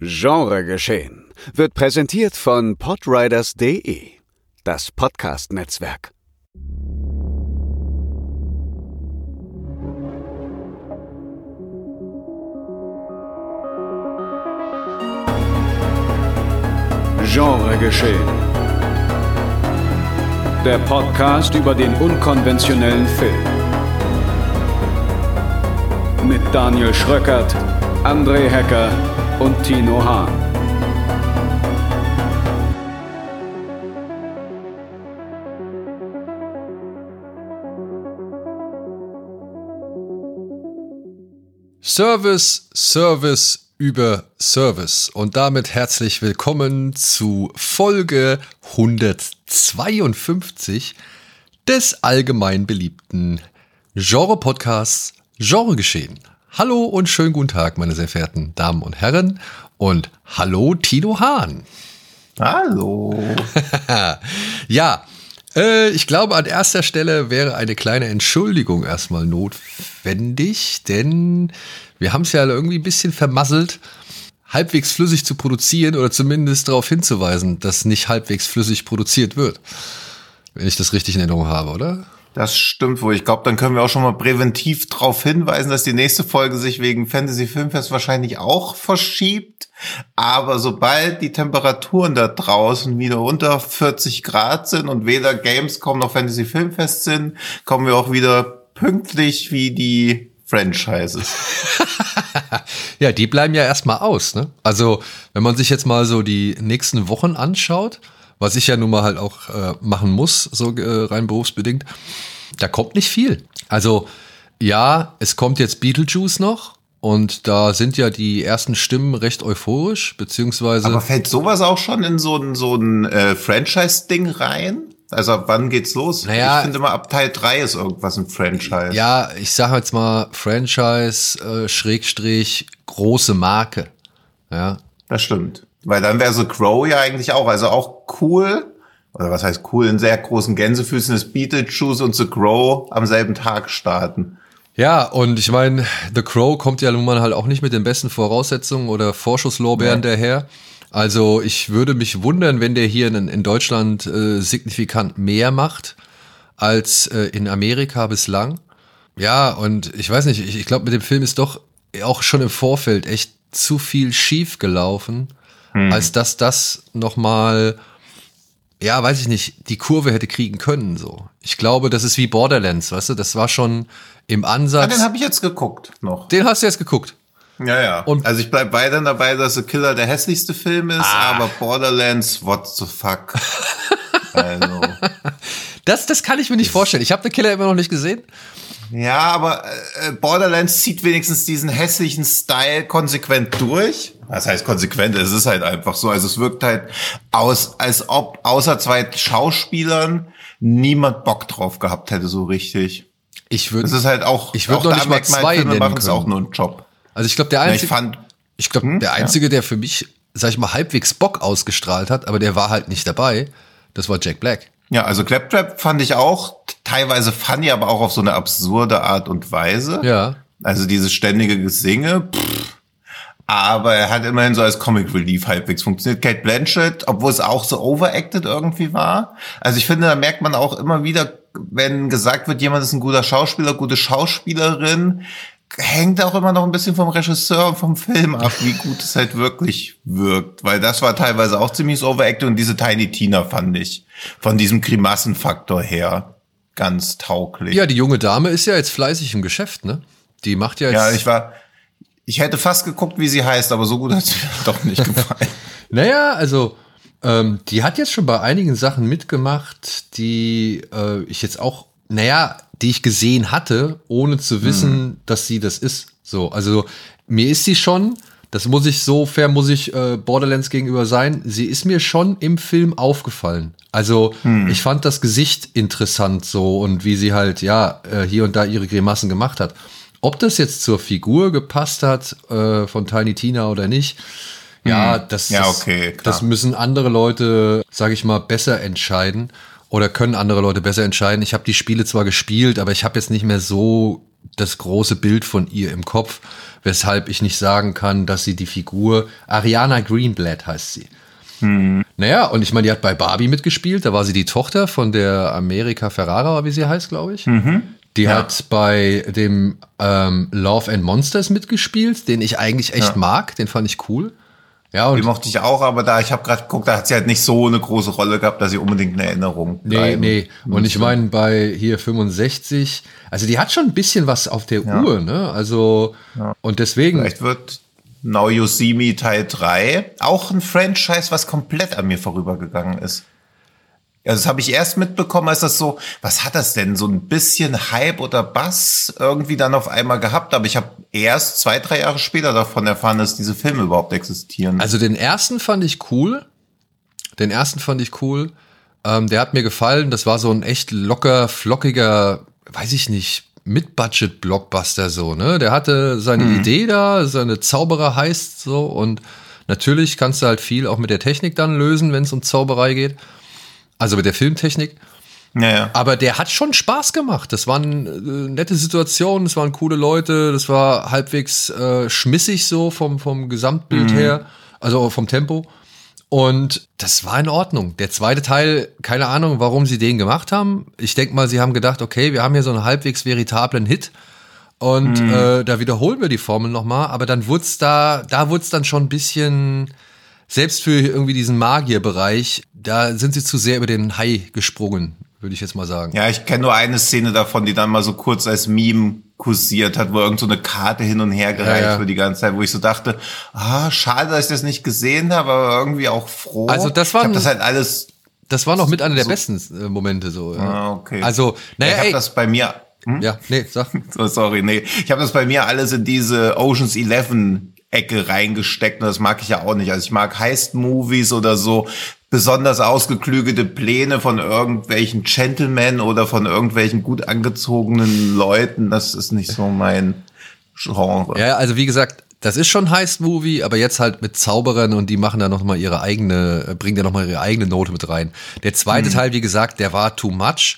Genregeschehen wird präsentiert von podriders.de, das Podcast-Netzwerk. Genregeschehen. Der Podcast über den unkonventionellen Film. Mit Daniel Schröckert, André Hecker und Tino Hahn. Service, Service über Service. Und damit herzlich willkommen zu Folge 152 des allgemein beliebten Genre-Podcasts Genregeschehen. Hallo und schönen guten Tag, meine sehr verehrten Damen und Herren. Und hallo, Tino Hahn. Hallo. Ja, ich glaube, an erster Stelle wäre eine kleine Entschuldigung erstmal notwendig, denn wir haben es ja irgendwie ein bisschen vermasselt, halbwegs flüssig zu produzieren oder zumindest darauf hinzuweisen, dass nicht halbwegs flüssig produziert wird. Wenn ich das richtig in Erinnerung habe, oder? Das stimmt wohl. Ich glaube, dann können wir auch schon mal präventiv darauf hinweisen, dass die nächste Folge sich wegen Fantasy Filmfest wahrscheinlich auch verschiebt. Aber sobald die Temperaturen da draußen wieder unter 40 Grad sind und weder Gamescom noch Fantasy Filmfest sind, kommen wir auch wieder pünktlich wie die Franchises. Ja, die bleiben ja erstmal aus, ne? Also, wenn man sich jetzt mal so die nächsten Wochen anschaut, was ich ja nun mal halt auch machen muss, so rein berufsbedingt, da kommt nicht viel. Also ja, es kommt jetzt Beetlejuice noch und da sind ja die ersten Stimmen recht euphorisch, beziehungsweise... Aber fällt sowas auch schon in so ein Franchise-Ding rein? Also ab wann geht's los? Naja, ich finde immer ab Teil 3 ist irgendwas ein Franchise. Ja, ich sage jetzt mal Franchise, Schrägstrich, große Marke. Ja. Das stimmt. Weil dann wäre so Crow ja eigentlich auch, also auch cool, oder was heißt cool, in sehr großen Gänsefüßen ist Beetlejuice und The Crow am selben Tag starten. Ja, und ich meine, The Crow kommt ja nun mal halt auch nicht mit den besten Voraussetzungen oder Vorschusslorbeeren daher. Also ich würde mich wundern, wenn der hier in Deutschland signifikant mehr macht als in Amerika bislang. Ja, und ich weiß nicht, ich glaube, mit dem Film ist doch auch schon im Vorfeld echt zu viel schief gelaufen, als dass das nochmal, ja, weiß ich nicht, die Kurve hätte kriegen können, so. Ich glaube, das ist wie Borderlands, weißt du, das war schon im Ansatz. Ja, den habe ich jetzt geguckt noch. Den hast du jetzt geguckt? Ja. Und also ich bleib weiterhin dabei, dass The Killer der hässlichste Film ist, aber Borderlands, what the fuck? Also. Das kann ich mir nicht vorstellen. Ich habe The Killer immer noch nicht gesehen. Ja, aber Borderlands zieht wenigstens diesen hässlichen Style konsequent durch. Was heißt konsequent? Es ist halt einfach so. Also es wirkt halt als ob außer zwei Schauspielern niemand Bock drauf gehabt hätte, so richtig. Ich würde halt auch. Ich würde noch nicht mal zwei nennen machen es können. auch nur einen Job. Also ich glaube, der Einzige, der für mich, sag ich mal, halbwegs Bock ausgestrahlt hat, aber der war halt nicht dabei, das war Jack Black. Ja, also Claptrap fand ich auch teilweise funny, aber auch auf so eine absurde Art und Weise. Ja. Also dieses ständige Gesinge, aber er hat immerhin so als Comic Relief halbwegs funktioniert. Cate Blanchett, obwohl es auch so overacted irgendwie war. Also ich finde, da merkt man auch immer wieder, wenn gesagt wird, jemand ist ein guter Schauspieler, gute Schauspielerin, hängt auch immer noch ein bisschen vom Regisseur und vom Film ab, wie gut es halt wirklich wirkt. Weil das war teilweise auch ziemlich overacted und diese Tiny Tina fand ich von diesem Grimassenfaktor her ganz tauglich. Ja, die junge Dame ist ja jetzt fleißig im Geschäft, ne? Die macht ja jetzt... Ja, ich hätte fast geguckt, wie sie heißt, aber so gut hat sie mir doch nicht gefallen. Naja, also die hat jetzt schon bei einigen Sachen mitgemacht, die ich jetzt auch, die ich gesehen hatte, ohne zu wissen, dass sie das ist. So, also mir ist sie schon, das muss ich Borderlands gegenüber sein, sie ist mir schon im Film aufgefallen. Also ich fand das Gesicht interessant so und wie sie halt, hier und da ihre Grimassen gemacht hat. Ob das jetzt zur Figur gepasst hat von Tiny Tina oder nicht, das müssen andere Leute, sage ich mal, besser entscheiden oder können andere Leute besser entscheiden. Ich habe die Spiele zwar gespielt, aber ich habe jetzt nicht mehr so das große Bild von ihr im Kopf, weshalb ich nicht sagen kann, dass sie die Figur, Ariana Greenblatt heißt sie. Naja, und ich meine, die hat bei Barbie mitgespielt, da war sie die Tochter von der America Ferrara, wie sie heißt, glaube ich. Die hat bei dem Love and Monsters mitgespielt, den ich eigentlich echt mag, den fand ich cool. Ja, und die mochte ich auch, aber ich habe gerade geguckt, da hat sie halt nicht so eine große Rolle gehabt, dass sie unbedingt eine Erinnerung bleiben. Nee. Und ich meine, bei hier 65, also die hat schon ein bisschen was auf der Uhr, ne? Also, und deswegen. Vielleicht wird Now You See Me Teil 3 auch ein Franchise, was komplett an mir vorübergegangen ist. Also das habe ich erst mitbekommen, als das so, was hat das denn, so ein bisschen Hype oder Buzz irgendwie dann auf einmal gehabt, aber ich habe erst 2-3 Jahre später davon erfahren, dass diese Filme überhaupt existieren. Also den ersten fand ich cool. Der hat mir gefallen, das war so ein echt locker, flockiger, weiß ich nicht, Mid-Budget-Blockbuster so, ne? Der hatte seine Idee da, seine Zauberer heißt so und natürlich kannst du halt viel auch mit der Technik dann lösen, wenn es um Zauberei geht. Also mit der Filmtechnik. Ja. Aber der hat schon Spaß gemacht. Das waren nette Situationen, das waren coole Leute, das war halbwegs schmissig so vom Gesamtbild her, also vom Tempo. Und das war in Ordnung. Der zweite Teil, keine Ahnung, warum sie den gemacht haben. Ich denke mal, sie haben gedacht, okay, wir haben hier so einen halbwegs veritablen Hit und da wiederholen wir die Formel nochmal. Aber dann wurde es da wurde es dann schon ein bisschen, selbst für irgendwie diesen Magierbereich, da sind sie zu sehr über den Hai gesprungen, würde ich jetzt mal sagen. Ja, ich kenne nur eine Szene davon, die dann mal so kurz als Meme kursiert hat, wo irgend so eine Karte hin und her gereicht wird die ganze Zeit, wo ich so dachte, schade, dass ich das nicht gesehen habe, aber irgendwie auch froh. Also das war das halt alles. Das war noch mit einer der besten Momente so. Ja. Okay. Also, naja, ich habe das bei mir. Ja, nee, sag. So, sorry, nee. Ich habe das bei mir alles in diese Ocean's 11 Ecke reingesteckt und das mag ich ja auch nicht. Also ich mag Heist-Movies oder so besonders ausgeklügelte Pläne von irgendwelchen Gentlemen oder von irgendwelchen gut angezogenen Leuten. Das ist nicht so mein Genre. Ja, also wie gesagt, das ist schon Heist-Movie, aber jetzt halt mit Zauberern und die machen da noch mal bringen da noch mal ihre eigene Note mit rein. Der zweite Teil, wie gesagt, der war too much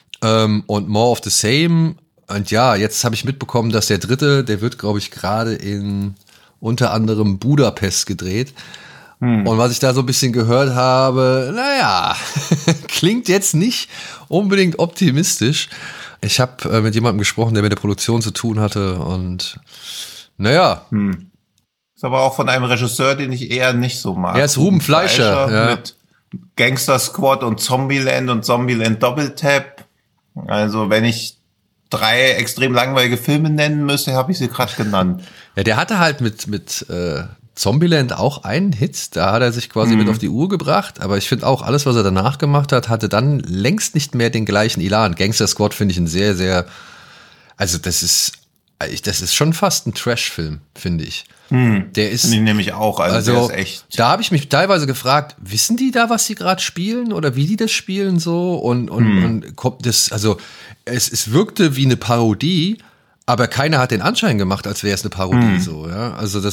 und more of the same. Und ja, jetzt habe ich mitbekommen, dass der dritte, der wird, glaube ich, gerade in unter anderem Budapest gedreht. Und was ich da so ein bisschen gehört habe, naja, klingt jetzt nicht unbedingt optimistisch. Ich habe mit jemandem gesprochen, der mit der Produktion zu tun hatte und naja. Ist aber auch von einem Regisseur, den ich eher nicht so mag. Er ist Ruben Fleischer. Ja. Mit Gangster Squad und Zombieland Double Tap. Also wenn ich 3 extrem langweilige Filme nennen müsste, habe ich sie gerade genannt. Ja, der hatte halt mit Zombieland auch einen Hit, da hat er sich quasi mit auf die Uhr gebracht, aber ich finde auch, alles, was er danach gemacht hat, hatte dann längst nicht mehr den gleichen Elan. Gangster Squad finde ich ein sehr, sehr, also das ist schon fast ein Trash-Film, finde ich. Der ist, den nehme ich auch, also der ist echt. Da habe ich mich teilweise gefragt, wissen die da, was sie gerade spielen oder wie die das spielen so und kommt das, also es wirkte wie eine Parodie, aber keiner hat den Anschein gemacht, als wäre es eine Parodie so, ja. Also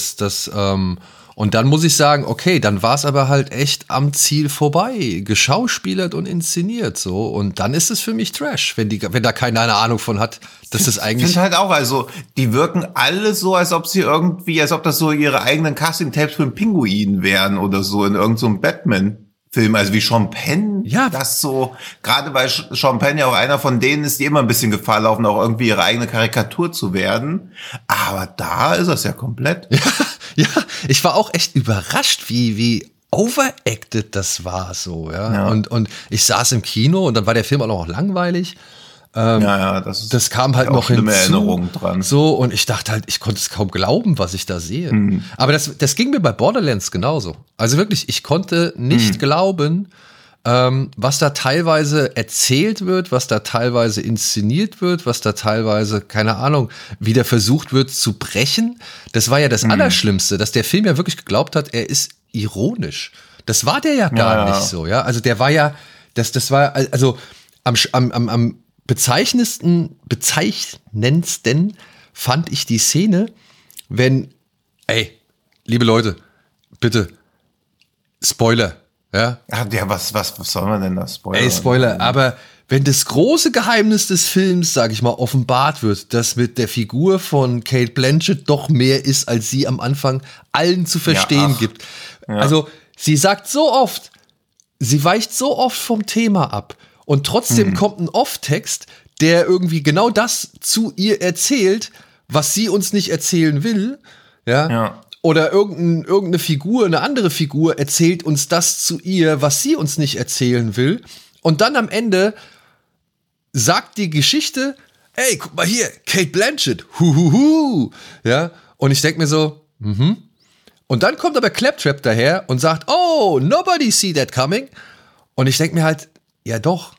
und dann muss ich sagen, okay, dann war es aber halt echt am Ziel vorbei, geschauspielert und inszeniert so. Und dann ist es für mich Trash, wenn da keiner eine Ahnung von hat, dass das eigentlich. Ich finde halt auch, also die wirken alle so, als ob das so ihre eigenen Casting-Tapes für einen Pinguin wären oder so in irgendeinem so Batman-Film, also wie Sean Penn, ja, das so, gerade weil Sean Penn ja auch einer von denen ist, die immer ein bisschen Gefahr laufen, auch irgendwie ihre eigene Karikatur zu werden. Aber da ist es ja komplett. Ja, ich war auch echt überrascht, wie overacted das war so, ja. Und ich saß im Kino und dann war der Film auch noch langweilig. Das kam halt noch hinzu. Erinnerungen dran. So, und ich dachte halt, ich konnte es kaum glauben, was ich da sehe. Aber das ging mir bei Borderlands genauso. Also wirklich, ich konnte nicht glauben, was da teilweise erzählt wird, was da teilweise inszeniert wird, was da teilweise, keine Ahnung, wieder versucht wird zu brechen. Das war ja das Allerschlimmste, dass der Film ja wirklich geglaubt hat, er ist ironisch. Das war der ja gar nicht so, ja. Also der war ja, das war, also am bezeichnendsten fand ich die Szene, wenn, liebe Leute, bitte, Spoiler, ja. Ja, was soll man denn da spoilern? Spoiler, aber wenn das große Geheimnis des Films, sag ich mal, offenbart wird, dass mit der Figur von Cate Blanchett doch mehr ist, als sie am Anfang allen zu verstehen gibt. Ja. Also, sie sagt so oft, sie weicht so oft vom Thema ab und trotzdem kommt ein Off-Text, der irgendwie genau das zu ihr erzählt, was sie uns nicht erzählen will, ja. Oder irgendeine Figur, eine andere Figur erzählt uns das zu ihr, was sie uns nicht erzählen will. Und dann am Ende sagt die Geschichte, ey, guck mal hier, Cate Blanchett, ja. Und ich denke mir so, Und dann kommt aber Claptrap daher und sagt, oh, nobody see that coming. Und ich denke mir halt, ja doch,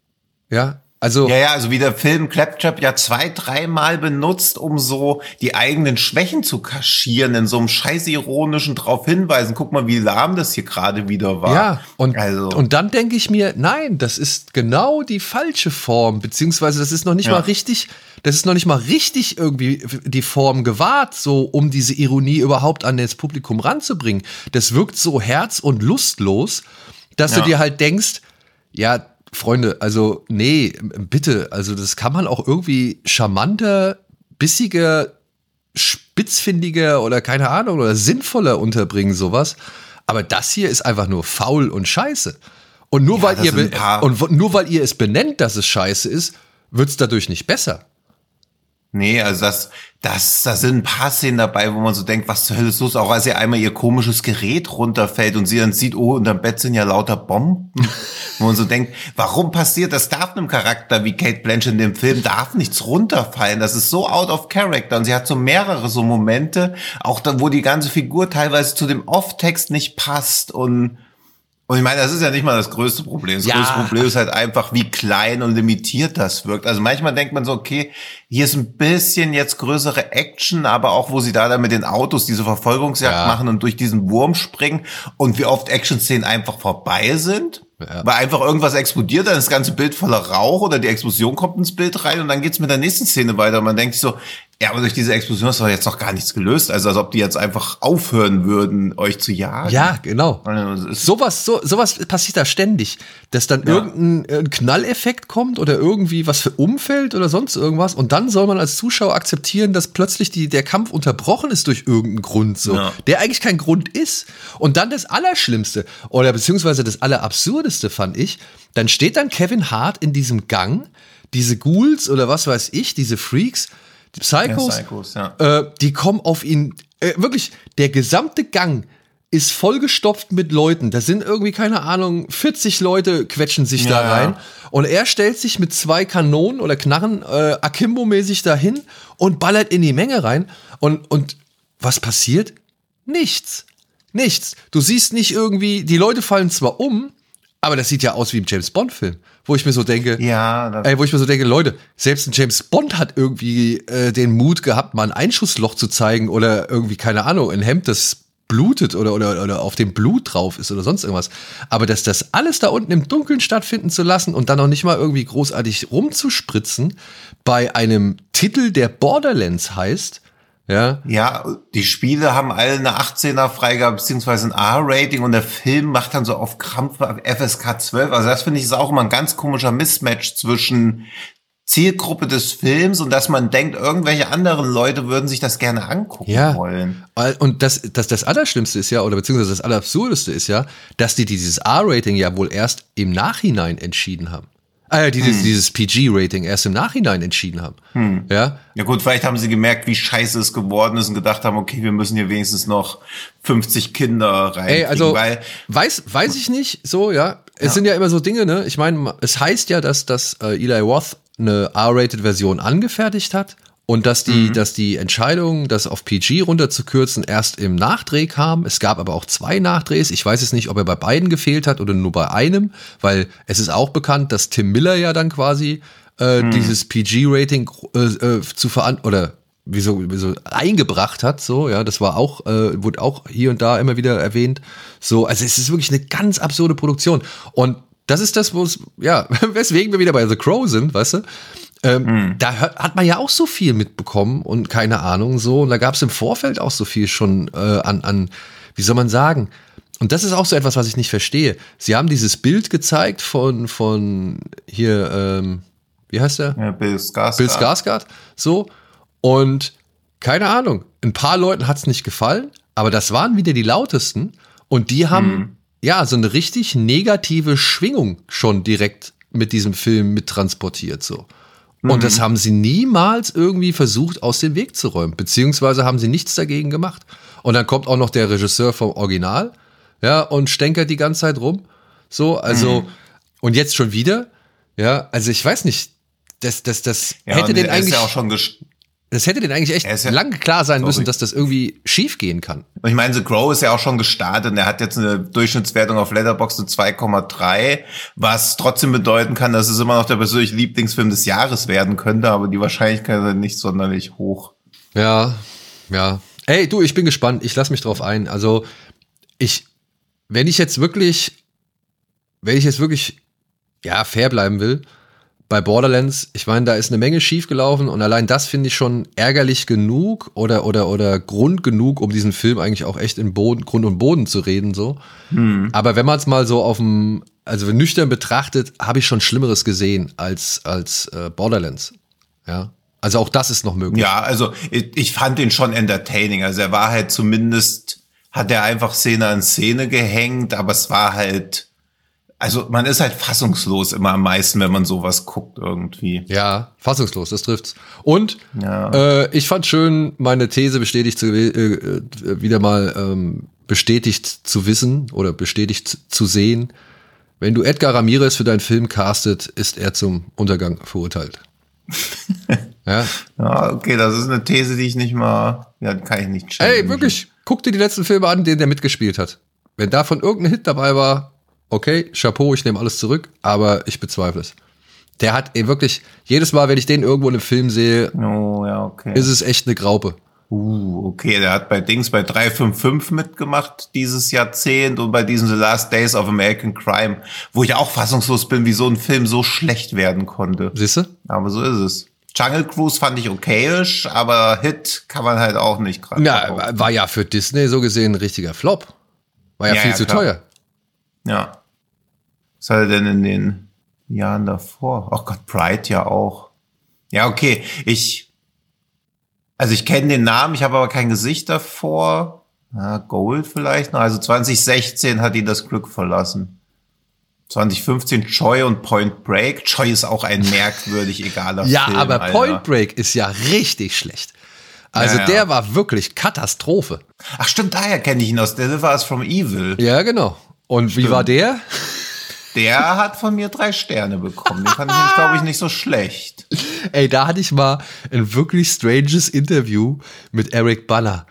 ja. Also also wie der Film Claptrap ja 2-3 Mal benutzt, um so die eigenen Schwächen zu kaschieren, in so einem scheiß-ironischen drauf hinweisen. Guck mal, wie lahm das hier gerade wieder war. Ja, und dann denke ich mir, nein, das ist genau die falsche Form, beziehungsweise das ist noch nicht mal richtig, irgendwie die Form gewahrt, so um diese Ironie überhaupt an das Publikum ranzubringen. Das wirkt so herz- und lustlos, dass du dir halt denkst, ja, Freunde, also nee, bitte, also das kann man auch irgendwie charmanter, bissiger, spitzfindiger oder keine Ahnung oder sinnvoller unterbringen, sowas. Aber das hier ist einfach nur faul und scheiße. Und nur weil ihr es benennt, dass es scheiße ist, wird's dadurch nicht besser. Nee, also da sind ein paar Szenen dabei, wo man so denkt, was zur Hölle ist los? Auch als ihr einmal ihr komisches Gerät runterfällt und sie dann sieht, oh, unterm Bett sind ja lauter Bomben. Wo man so denkt, warum passiert das? Darf einem Charakter wie Cate Blanchett in dem Film, darf nichts runterfallen. Das ist so out of character. Und sie hat so mehrere so Momente, auch da, wo die ganze Figur teilweise zu dem Off-Text nicht passt und ich meine, das ist ja nicht mal das größte Problem. Das größte Problem ist halt einfach, wie klein und limitiert das wirkt. Also manchmal denkt man so, okay, hier ist ein bisschen jetzt größere Action, aber auch, wo sie da mit den Autos diese Verfolgungsjagd machen und durch diesen Wurm springen und wie oft Action-Szenen einfach vorbei sind. Ja. Weil einfach irgendwas explodiert, dann ist das ganze Bild voller Rauch oder die Explosion kommt ins Bild rein und dann geht's mit der nächsten Szene weiter. Und man denkt sich so, ja, aber durch diese Explosion ist doch jetzt noch gar nichts gelöst. Also als ob die jetzt einfach aufhören würden, euch zu jagen. Ja, genau. Also, sowas passiert da ständig. Dass dann irgendein Knalleffekt kommt oder irgendwie was für umfällt oder sonst irgendwas. Und dann soll man als Zuschauer akzeptieren, dass plötzlich der Kampf unterbrochen ist durch irgendeinen Grund, so, der eigentlich kein Grund ist. Und dann das Allerschlimmste oder beziehungsweise das Allerabsurdeste fand ich, dann steht dann Kevin Hart in diesem Gang, diese Ghouls oder was weiß ich, diese Freaks, die Psychos, die kommen auf ihn, wirklich, der gesamte Gang ist vollgestopft mit Leuten. Da sind irgendwie, keine Ahnung, 40 Leute quetschen sich da rein. Und er stellt sich mit 2 Kanonen oder Knarren Akimbo-mäßig dahin und ballert in die Menge rein. Und was passiert? Nichts. Du siehst nicht irgendwie, die Leute fallen zwar um, aber das sieht ja aus wie im James-Bond-Film. Wo ich mir so denke, Leute, selbst ein James Bond hat irgendwie den Mut gehabt, mal ein Einschussloch zu zeigen oder irgendwie, keine Ahnung, ein Hemd, das blutet oder auf dem Blut drauf ist oder sonst irgendwas. Aber dass das alles da unten im Dunkeln stattfinden zu lassen und dann noch nicht mal irgendwie großartig rumzuspritzen bei einem Titel, der Borderlands heißt, ja, die Spiele haben alle eine 18er-Freigabe beziehungsweise ein R-Rating und der Film macht dann so auf Krampf FSK 12. Also das finde ich ist auch immer ein ganz komischer Mismatch zwischen Zielgruppe des Films und dass man denkt, irgendwelche anderen Leute würden sich das gerne angucken wollen. Und das Allerschlimmste ist ja, oder beziehungsweise das Allerabsurdeste ist ja, dass die dieses R-Rating ja wohl erst im Nachhinein entschieden haben. Dieses PG-Rating erst im Nachhinein entschieden haben. Ja gut, vielleicht haben sie gemerkt, wie scheiße es geworden ist und gedacht haben, okay, wir müssen hier wenigstens noch 50 Kinder rein. Also weiß ich nicht, so, Es sind ja immer so Dinge, ne? Ich meine, es heißt ja, dass Eli Roth eine R-Rated-Version angefertigt hat und dass die Entscheidung, das auf PG runterzukürzen, erst im Nachdreh kam. Es gab aber auch 2 Nachdrehs. Ich weiß es nicht, ob er bei beiden gefehlt hat oder nur bei einem, weil es ist auch bekannt, dass Tim Miller ja dann quasi dieses PG-Rating eingebracht hat, so, das war auch, wurde auch hier und da immer wieder erwähnt, so, also es ist wirklich eine ganz absurde Produktion und das ist das, weswegen wir wieder bei The Crow sind, weißt du, da hat man ja auch so viel mitbekommen und keine Ahnung, so, und da gab es im Vorfeld auch so viel schon an wie soll man sagen? Und das ist auch so etwas, was ich nicht verstehe. Sie haben dieses Bild gezeigt von hier, wie heißt der? Ja, Bill Skarsgård. Bill Skarsgård, so. Und keine Ahnung, ein paar Leuten hat's nicht gefallen, aber das waren wieder die lautesten. Und die haben, ja, so eine richtig negative Schwingung schon direkt mit diesem Film mittransportiert, so. Und das haben sie niemals irgendwie versucht, aus dem Weg zu räumen. Beziehungsweise haben sie nichts dagegen gemacht. Und dann kommt auch noch der Regisseur vom Original, ja, und stänkert die ganze Zeit rum. So, also, und jetzt schon wieder, ja, also ich weiß nicht, das Ja, hätte den er ist eigentlich. ja auch schon Das hätte den eigentlich echt lange klar sein müssen, dass das irgendwie schief gehen kann. Ich meine, The Crow ist ja auch schon gestartet und er hat jetzt eine Durchschnittswertung auf Letterboxd 2,3, was trotzdem bedeuten kann, dass es immer noch der persönliche Lieblingsfilm des Jahres werden könnte, aber die Wahrscheinlichkeit ist nicht sonderlich hoch. Ja. Ey, du, ich bin gespannt. Ich lass mich drauf ein. Also, wenn ich jetzt wirklich, ja, fair bleiben will, bei Borderlands, ich meine, da ist eine Menge schiefgelaufen und allein das finde ich schon ärgerlich genug oder Grund genug, um diesen Film eigentlich auch echt in Grund und Boden zu reden, so. Aber wenn man es mal so also nüchtern betrachtet, habe ich schon Schlimmeres gesehen als Borderlands. Ja. Also auch das ist noch möglich. Ja, also ich fand ihn schon entertaining. Also er war halt zumindest, hat er einfach Szene an Szene gehängt, aber es war halt, also man ist halt fassungslos immer am meisten, wenn man sowas guckt irgendwie. Ja, fassungslos, das trifft's. Und Ja. ich fand schön, meine These wieder mal bestätigt zu wissen oder bestätigt zu sehen. Wenn du Edgar Ramirez für deinen Film castet, ist er zum Untergang verurteilt. Ja. Ja, okay, das ist eine These, die ich nicht mal, ja, die kann ich nicht checken. Ey, wirklich, guck dir die letzten Filme an, denen der mitgespielt hat. Wenn davon irgendein Hit dabei war, okay, Chapeau, ich nehme alles zurück, aber ich bezweifle es. Der hat wirklich, jedes Mal, wenn ich den irgendwo in einem Film sehe, Oh, ja, okay. ist es echt eine Graupe. Okay, der hat bei 355 mitgemacht dieses Jahrzehnt und bei diesen The Last Days of American Crime, wo ich auch fassungslos bin, wie so ein Film so schlecht werden konnte. Siehst du? Aber so ist es. Jungle Cruise fand ich okayisch, aber Hit kann man halt auch nicht gerade. Ja, war ja für Disney so gesehen ein richtiger Flop. War ja viel zu klar. teuer. Ja. Was hat er denn in den Jahren davor? Oh Gott, Pride ja auch. Ja, okay. Ich kenne den Namen, ich habe aber kein Gesicht davor. Gold vielleicht noch. Also 2016 hat ihn das Glück verlassen. 2015 Choi und Point Break. Choi ist auch ein merkwürdig egaler Film. Ja, aber Alter. Point Break ist ja richtig schlecht. Also Ja. der war wirklich Katastrophe. Ach stimmt, daher kenne ich ihn aus Deliver Us from Evil. Ja, genau. Und wie war der? Der hat von mir 3 Sterne bekommen. Den fand ich, glaube ich, nicht so schlecht. Ey, da hatte ich mal ein wirklich stranges Interview mit Eric Banner.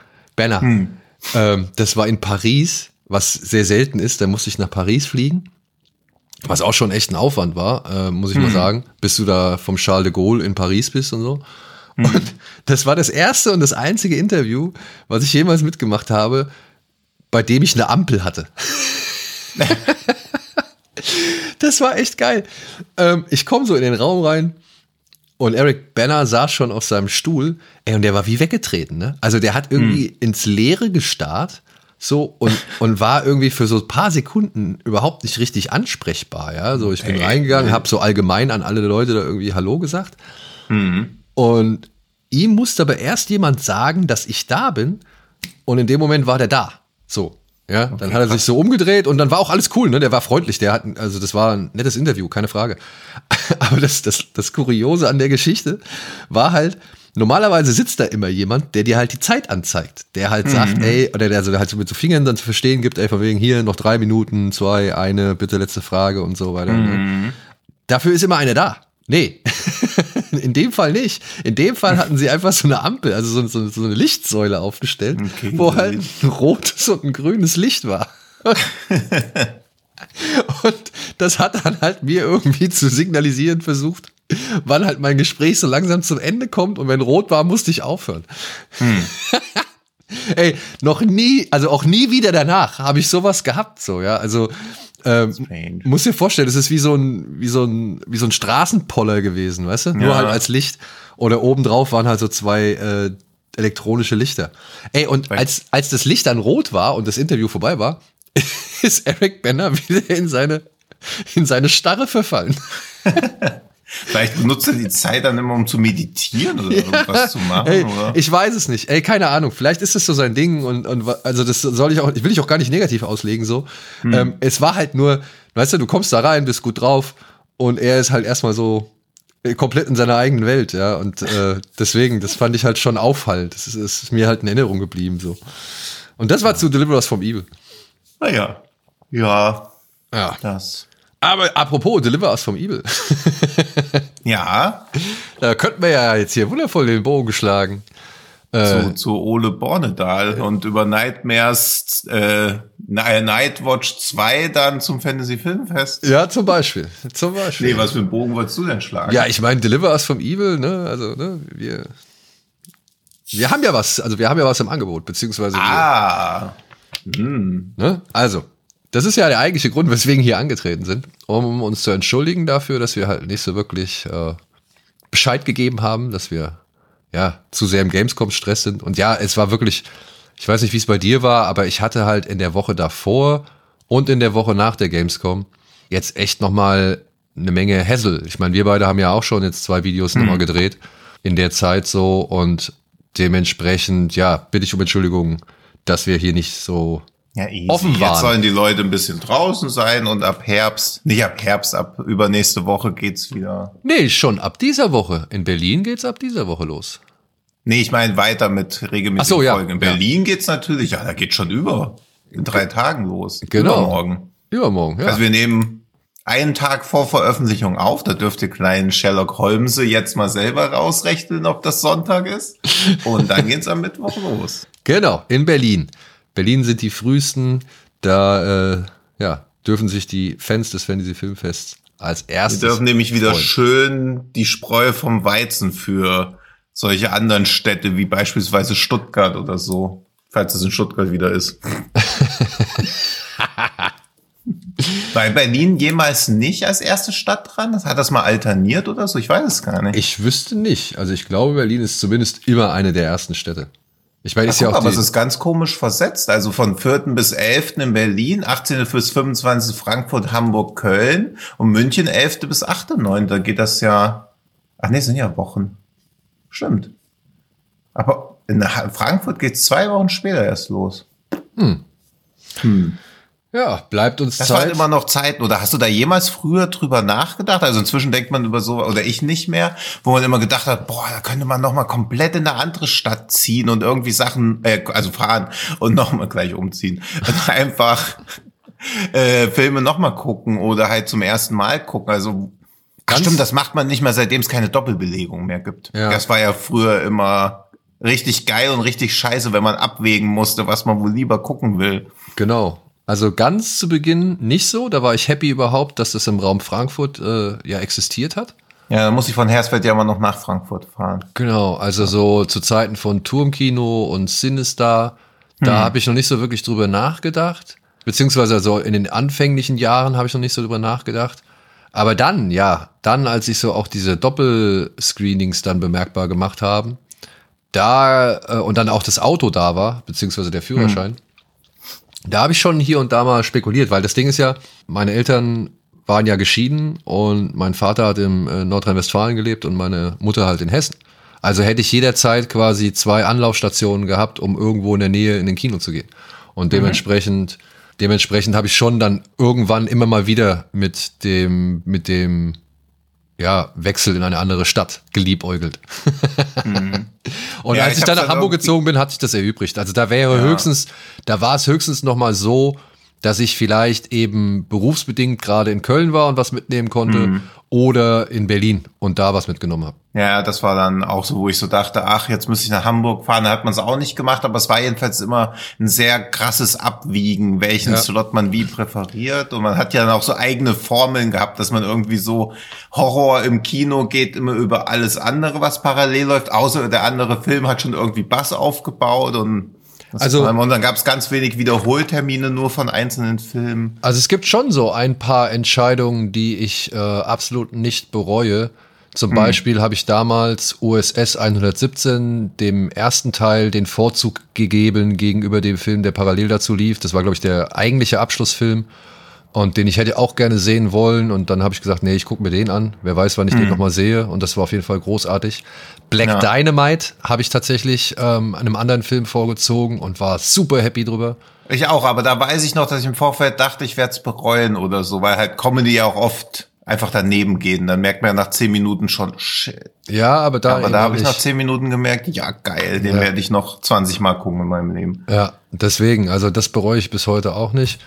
Das war in Paris, was sehr selten ist. Da musste ich nach Paris fliegen. Was auch schon echt ein Aufwand war, muss ich mal sagen, bis du da vom Charles de Gaulle in Paris bist und so. Und das war das erste und das einzige Interview, was ich jemals mitgemacht habe, bei dem ich eine Ampel hatte. Das war echt geil. Ich komme so in den Raum rein und Eric Banner saß schon auf seinem Stuhl. Ey, und der war wie weggetreten, ne? Also der hat irgendwie ins Leere gestarrt. So, und war irgendwie für so ein paar Sekunden überhaupt nicht richtig ansprechbar, ja. So, ich bin reingegangen, habe so allgemein an alle Leute da irgendwie Hallo gesagt. Und ihm musste aber erst jemand sagen, dass ich da bin. Und in dem Moment war der da. So, ja. Dann hat er sich so umgedreht und dann war auch alles cool, ne? Der war freundlich, also das war ein nettes Interview, keine Frage. Aber das Kuriose an der Geschichte war halt, normalerweise sitzt da immer jemand, der dir halt die Zeit anzeigt. Der halt sagt, ey, oder der halt so mit so Fingern dann zu verstehen gibt, ey, von wegen hier noch 3 Minuten, 2, eine, bitte letzte Frage und so weiter. Ne? Dafür ist immer einer da. Nee, in dem Fall nicht. In dem Fall hatten sie einfach so eine Ampel, also so eine Lichtsäule aufgestellt, wo halt ein rotes und ein grünes Licht war. Und das hat dann halt mir irgendwie zu signalisieren versucht, wann halt mein Gespräch so langsam zum Ende kommt und wenn rot war, musste ich aufhören. Ey, noch nie, also auch nie wieder danach habe ich sowas gehabt, so, ja, also muss dir vorstellen, das ist wie so ein Straßenpoller gewesen, weißt du? Nur halt als Licht. Oder obendrauf waren halt so 2 elektronische Lichter. Ey, und als das Licht dann rot war und das Interview vorbei war, ist Eric Bana wieder in seine Starre verfallen. Vielleicht benutzt er die Zeit dann immer, um zu meditieren oder irgendwas zu machen, ey, oder? Ich weiß es nicht. Ey, keine Ahnung. Vielleicht ist das so sein Ding und also das will ich auch gar nicht negativ auslegen, so. Es war halt nur, weißt du kommst da rein, bist gut drauf und er ist halt erstmal so komplett in seiner eigenen Welt, ja. Und deswegen, das fand ich halt schon auffallend. Das ist mir halt in Erinnerung geblieben, so. Und das war zu Deliver Us from Evil. Naja. Ja. Das. Aber apropos Deliver Us from Evil. Ja. Da könnten wir ja jetzt hier wundervoll den Bogen schlagen. Zu Ole Bornedal und über Nightmares, Nightwatch 2 dann zum Fantasy Filmfest. Ja, zum Beispiel. Nee, was für einen Bogen wolltest du denn schlagen? Ja, ich meine, Deliver Us from Evil, ne, also, ne, wir haben ja was im Angebot, beziehungsweise ne? Also, das ist ja der eigentliche Grund, weswegen wir hier angetreten sind, um uns zu entschuldigen dafür, dass wir halt nicht so wirklich Bescheid gegeben haben, dass wir zu sehr im Gamescom-Stress sind. Und ja, es war wirklich, ich weiß nicht, wie es bei dir war, aber ich hatte halt in der Woche davor und in der Woche nach der Gamescom jetzt echt nochmal eine Menge Hassel. Ich meine, wir beide haben ja auch schon jetzt 2 Videos nochmal gedreht in der Zeit so und dementsprechend, bitte ich um Entschuldigung, dass wir hier nicht so offen waren. Jetzt sollen die Leute ein bisschen draußen sein und ab übernächste Woche geht's wieder. Nee, schon ab dieser Woche. In Berlin geht's ab dieser Woche los. Nee, ich meine weiter mit regelmäßigen Folgen. In Berlin geht's natürlich, da geht schon in 3 Tagen los. Genau. Übermorgen, ja. Also wir nehmen einen Tag vor Veröffentlichung auf, da dürft ihr kleinen Sherlock Holmese jetzt mal selber rausrechnen, ob das Sonntag ist. Und dann geht's am Mittwoch los. Genau, in Berlin. Berlin sind die frühesten, da dürfen sich die Fans des Fantasy Filmfests als erstes. Wir dürfen nämlich wieder schön die Spreu vom Weizen für solche anderen Städte wie beispielsweise Stuttgart oder so, falls es in Stuttgart wieder ist. War Berlin jemals nicht als erste Stadt dran? Hat das mal alterniert oder so? Ich weiß es gar nicht. Ich wüsste nicht. Also ich glaube, Berlin ist zumindest immer eine der ersten Städte. Ich meine, ist ja auch aber es ist ganz komisch versetzt. Also von 4. bis 11. in Berlin, 18. bis 25. Frankfurt, Hamburg, Köln und München 11. bis 8. 9. Da geht das ja. Ach nee, sind ja Wochen. Stimmt. Aber in Frankfurt geht's 2 Wochen später erst los. Ja, bleibt uns das Zeit. Das waren immer noch Zeiten. Oder hast du da jemals früher drüber nachgedacht? Also inzwischen denkt man über so, oder ich nicht mehr, wo man immer gedacht hat, da könnte man noch mal komplett in eine andere Stadt ziehen und irgendwie Sachen, also fahren und noch mal gleich umziehen. Und einfach Filme noch mal gucken oder halt zum ersten Mal gucken. Also stimmt, das macht man nicht mehr, seitdem es keine Doppelbelegung mehr gibt. Ja. Das war ja früher immer richtig geil und richtig scheiße, wenn man abwägen musste, was man wohl lieber gucken will. Genau. Also ganz zu Beginn nicht so. Da war ich happy überhaupt, dass das im Raum Frankfurt existiert hat. Ja, dann muss ich von Hersfeld ja immer noch nach Frankfurt fahren. Genau, also so zu Zeiten von Turmkino und Cinestar, da habe ich noch nicht so wirklich drüber nachgedacht. Beziehungsweise so in den anfänglichen Jahren habe ich noch nicht so drüber nachgedacht. Aber dann, als sich so auch diese Doppelscreenings dann bemerkbar gemacht haben, und dann auch das Auto da war, beziehungsweise der Führerschein, da habe ich schon hier und da mal spekuliert, weil das Ding ist ja, meine Eltern waren ja geschieden und mein Vater hat in Nordrhein-Westfalen gelebt und meine Mutter halt in Hessen. Also hätte ich jederzeit quasi 2 Anlaufstationen gehabt, um irgendwo in der Nähe in den Kino zu gehen. Und dementsprechend habe ich schon dann irgendwann immer mal wieder mit dem Wechsel in eine andere Stadt geliebäugelt. Und als ich dann nach Hamburg gezogen bin, hat sich das erübrigt. Also da war es höchstens noch mal so, dass ich vielleicht eben berufsbedingt gerade in Köln war und was mitnehmen konnte oder in Berlin und da was mitgenommen habe. Ja, das war dann auch so, wo ich so dachte, jetzt müsste ich nach Hamburg fahren. Da hat man es auch nicht gemacht, aber es war jedenfalls immer ein sehr krasses Abwiegen, welchen Slot man wie präferiert. Und man hat ja dann auch so eigene Formeln gehabt, dass man irgendwie so Horror im Kino geht immer über alles andere, was parallel läuft, außer der andere Film hat schon irgendwie Bass aufgebaut und dann gab es ganz wenig Wiederholtermine nur von einzelnen Filmen. Also es gibt schon so ein paar Entscheidungen, die ich absolut nicht bereue. Zum Beispiel habe ich damals USS 117, dem ersten Teil, den Vorzug gegeben gegenüber dem Film, der parallel dazu lief. Das war, glaube ich, der eigentliche Abschlussfilm und den ich hätte auch gerne sehen wollen. Und dann habe ich gesagt, nee, ich gucke mir den an. Wer weiß, wann ich den nochmal sehe. Und das war auf jeden Fall großartig. Black Dynamite habe ich tatsächlich einem anderen Film vorgezogen und war super happy drüber. Ich auch, aber da weiß ich noch, dass ich im Vorfeld dachte, ich werde es bereuen oder so, weil halt Comedy ja auch oft einfach daneben gehen. Dann merkt man ja nach 10 Minuten schon, shit. Ja, aber da habe ich nach 10 Minuten gemerkt, ja geil, den werde ich noch 20 Mal gucken in meinem Leben. Ja, deswegen, also das bereue ich bis heute auch nicht.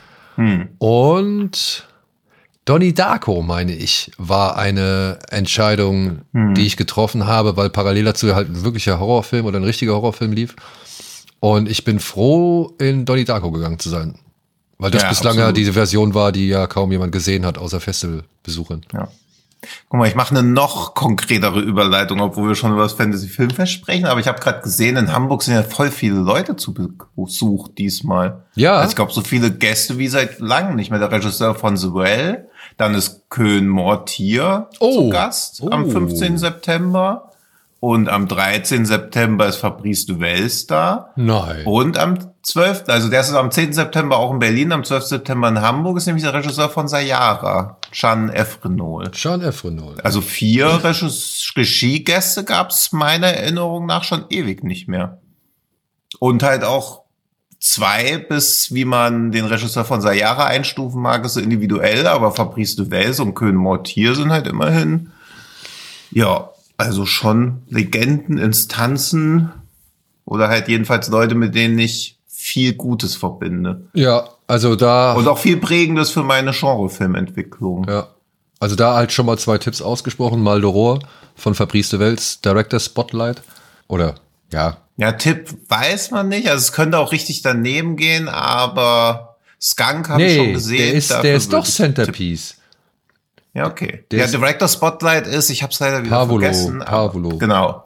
Und Donnie Darko, meine ich, war eine Entscheidung, die ich getroffen habe, weil parallel dazu halt ein wirklicher Horrorfilm oder ein richtiger Horrorfilm lief. Und ich bin froh, in Donnie Darko gegangen zu sein. Weil das bislang ja diese Version war, die ja kaum jemand gesehen hat, außer Festivalbesuchern. Ja. Guck mal, ich mache eine noch konkretere Überleitung, obwohl wir schon über das Fantasy-Filmfest sprechen. Aber ich habe gerade gesehen, in Hamburg sind ja voll viele Leute zu Besuch diesmal. Ja. Also ich glaube, so viele Gäste wie seit langem nicht mehr. Der Regisseur von The Well, dann ist Koen Mortier zu Gast am 15. September. Und am 13. September ist Fabrice Duwels da. Nein. Und am 12., also der ist am 10. September auch in Berlin, am 12. September in Hamburg, ist nämlich der Regisseur von Sayara, Can Efrenol. Also 4 Regiegäste gab es meiner Erinnerung nach schon ewig nicht mehr. Und halt auch 2 bis, wie man den Regisseur von Sayara einstufen mag, ist so individuell, aber Fabrice Duwels und Koen Mortier sind halt immerhin, ja, also schon Legenden, Instanzen oder halt jedenfalls Leute, mit denen ich viel Gutes verbinde. Ja, also da... Und auch viel Prägendes für meine Genrefilmentwicklung. Ja, also da halt schon mal 2 Tipps ausgesprochen. Mal d'Aurore von Fabrice Duwels, Director Spotlight. Oder, ja. Ja, Tipp weiß man nicht. Also es könnte auch richtig daneben gehen, aber Skunk habe ich schon gesehen. Der ist doch Centerpiece. Ja, okay. Der Director Spotlight ist, ich hab's leider wieder vergessen. Parvolo. Genau.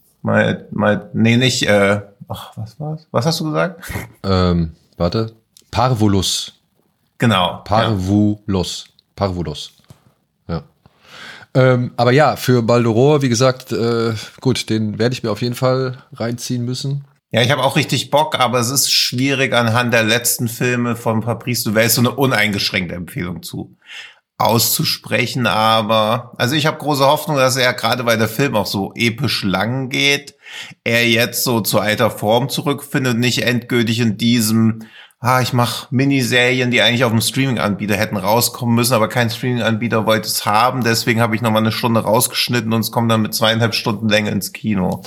Nicht, was war's? Was hast du gesagt? Warte. Parvulus. Genau. Parvulus. Ja. Aber ja, für Mal d'Aurore, wie gesagt, gut, den werde ich mir auf jeden Fall reinziehen müssen. Ja, ich habe auch richtig Bock, aber es ist schwierig, anhand der letzten Filme von Fabrice Duwels so eine uneingeschränkte Empfehlung auszusprechen, aber also ich habe große Hoffnung, dass er gerade, weil der Film auch so episch lang geht, er jetzt so zu alter Form zurückfindet und nicht endgültig in diesem, ich mache Miniserien, die eigentlich auf dem Streaming-Anbieter hätten rauskommen müssen, aber kein Streaming-Anbieter wollte es haben, deswegen habe ich nochmal eine Stunde rausgeschnitten und es kommt dann mit 2,5 Stunden Länge ins Kino.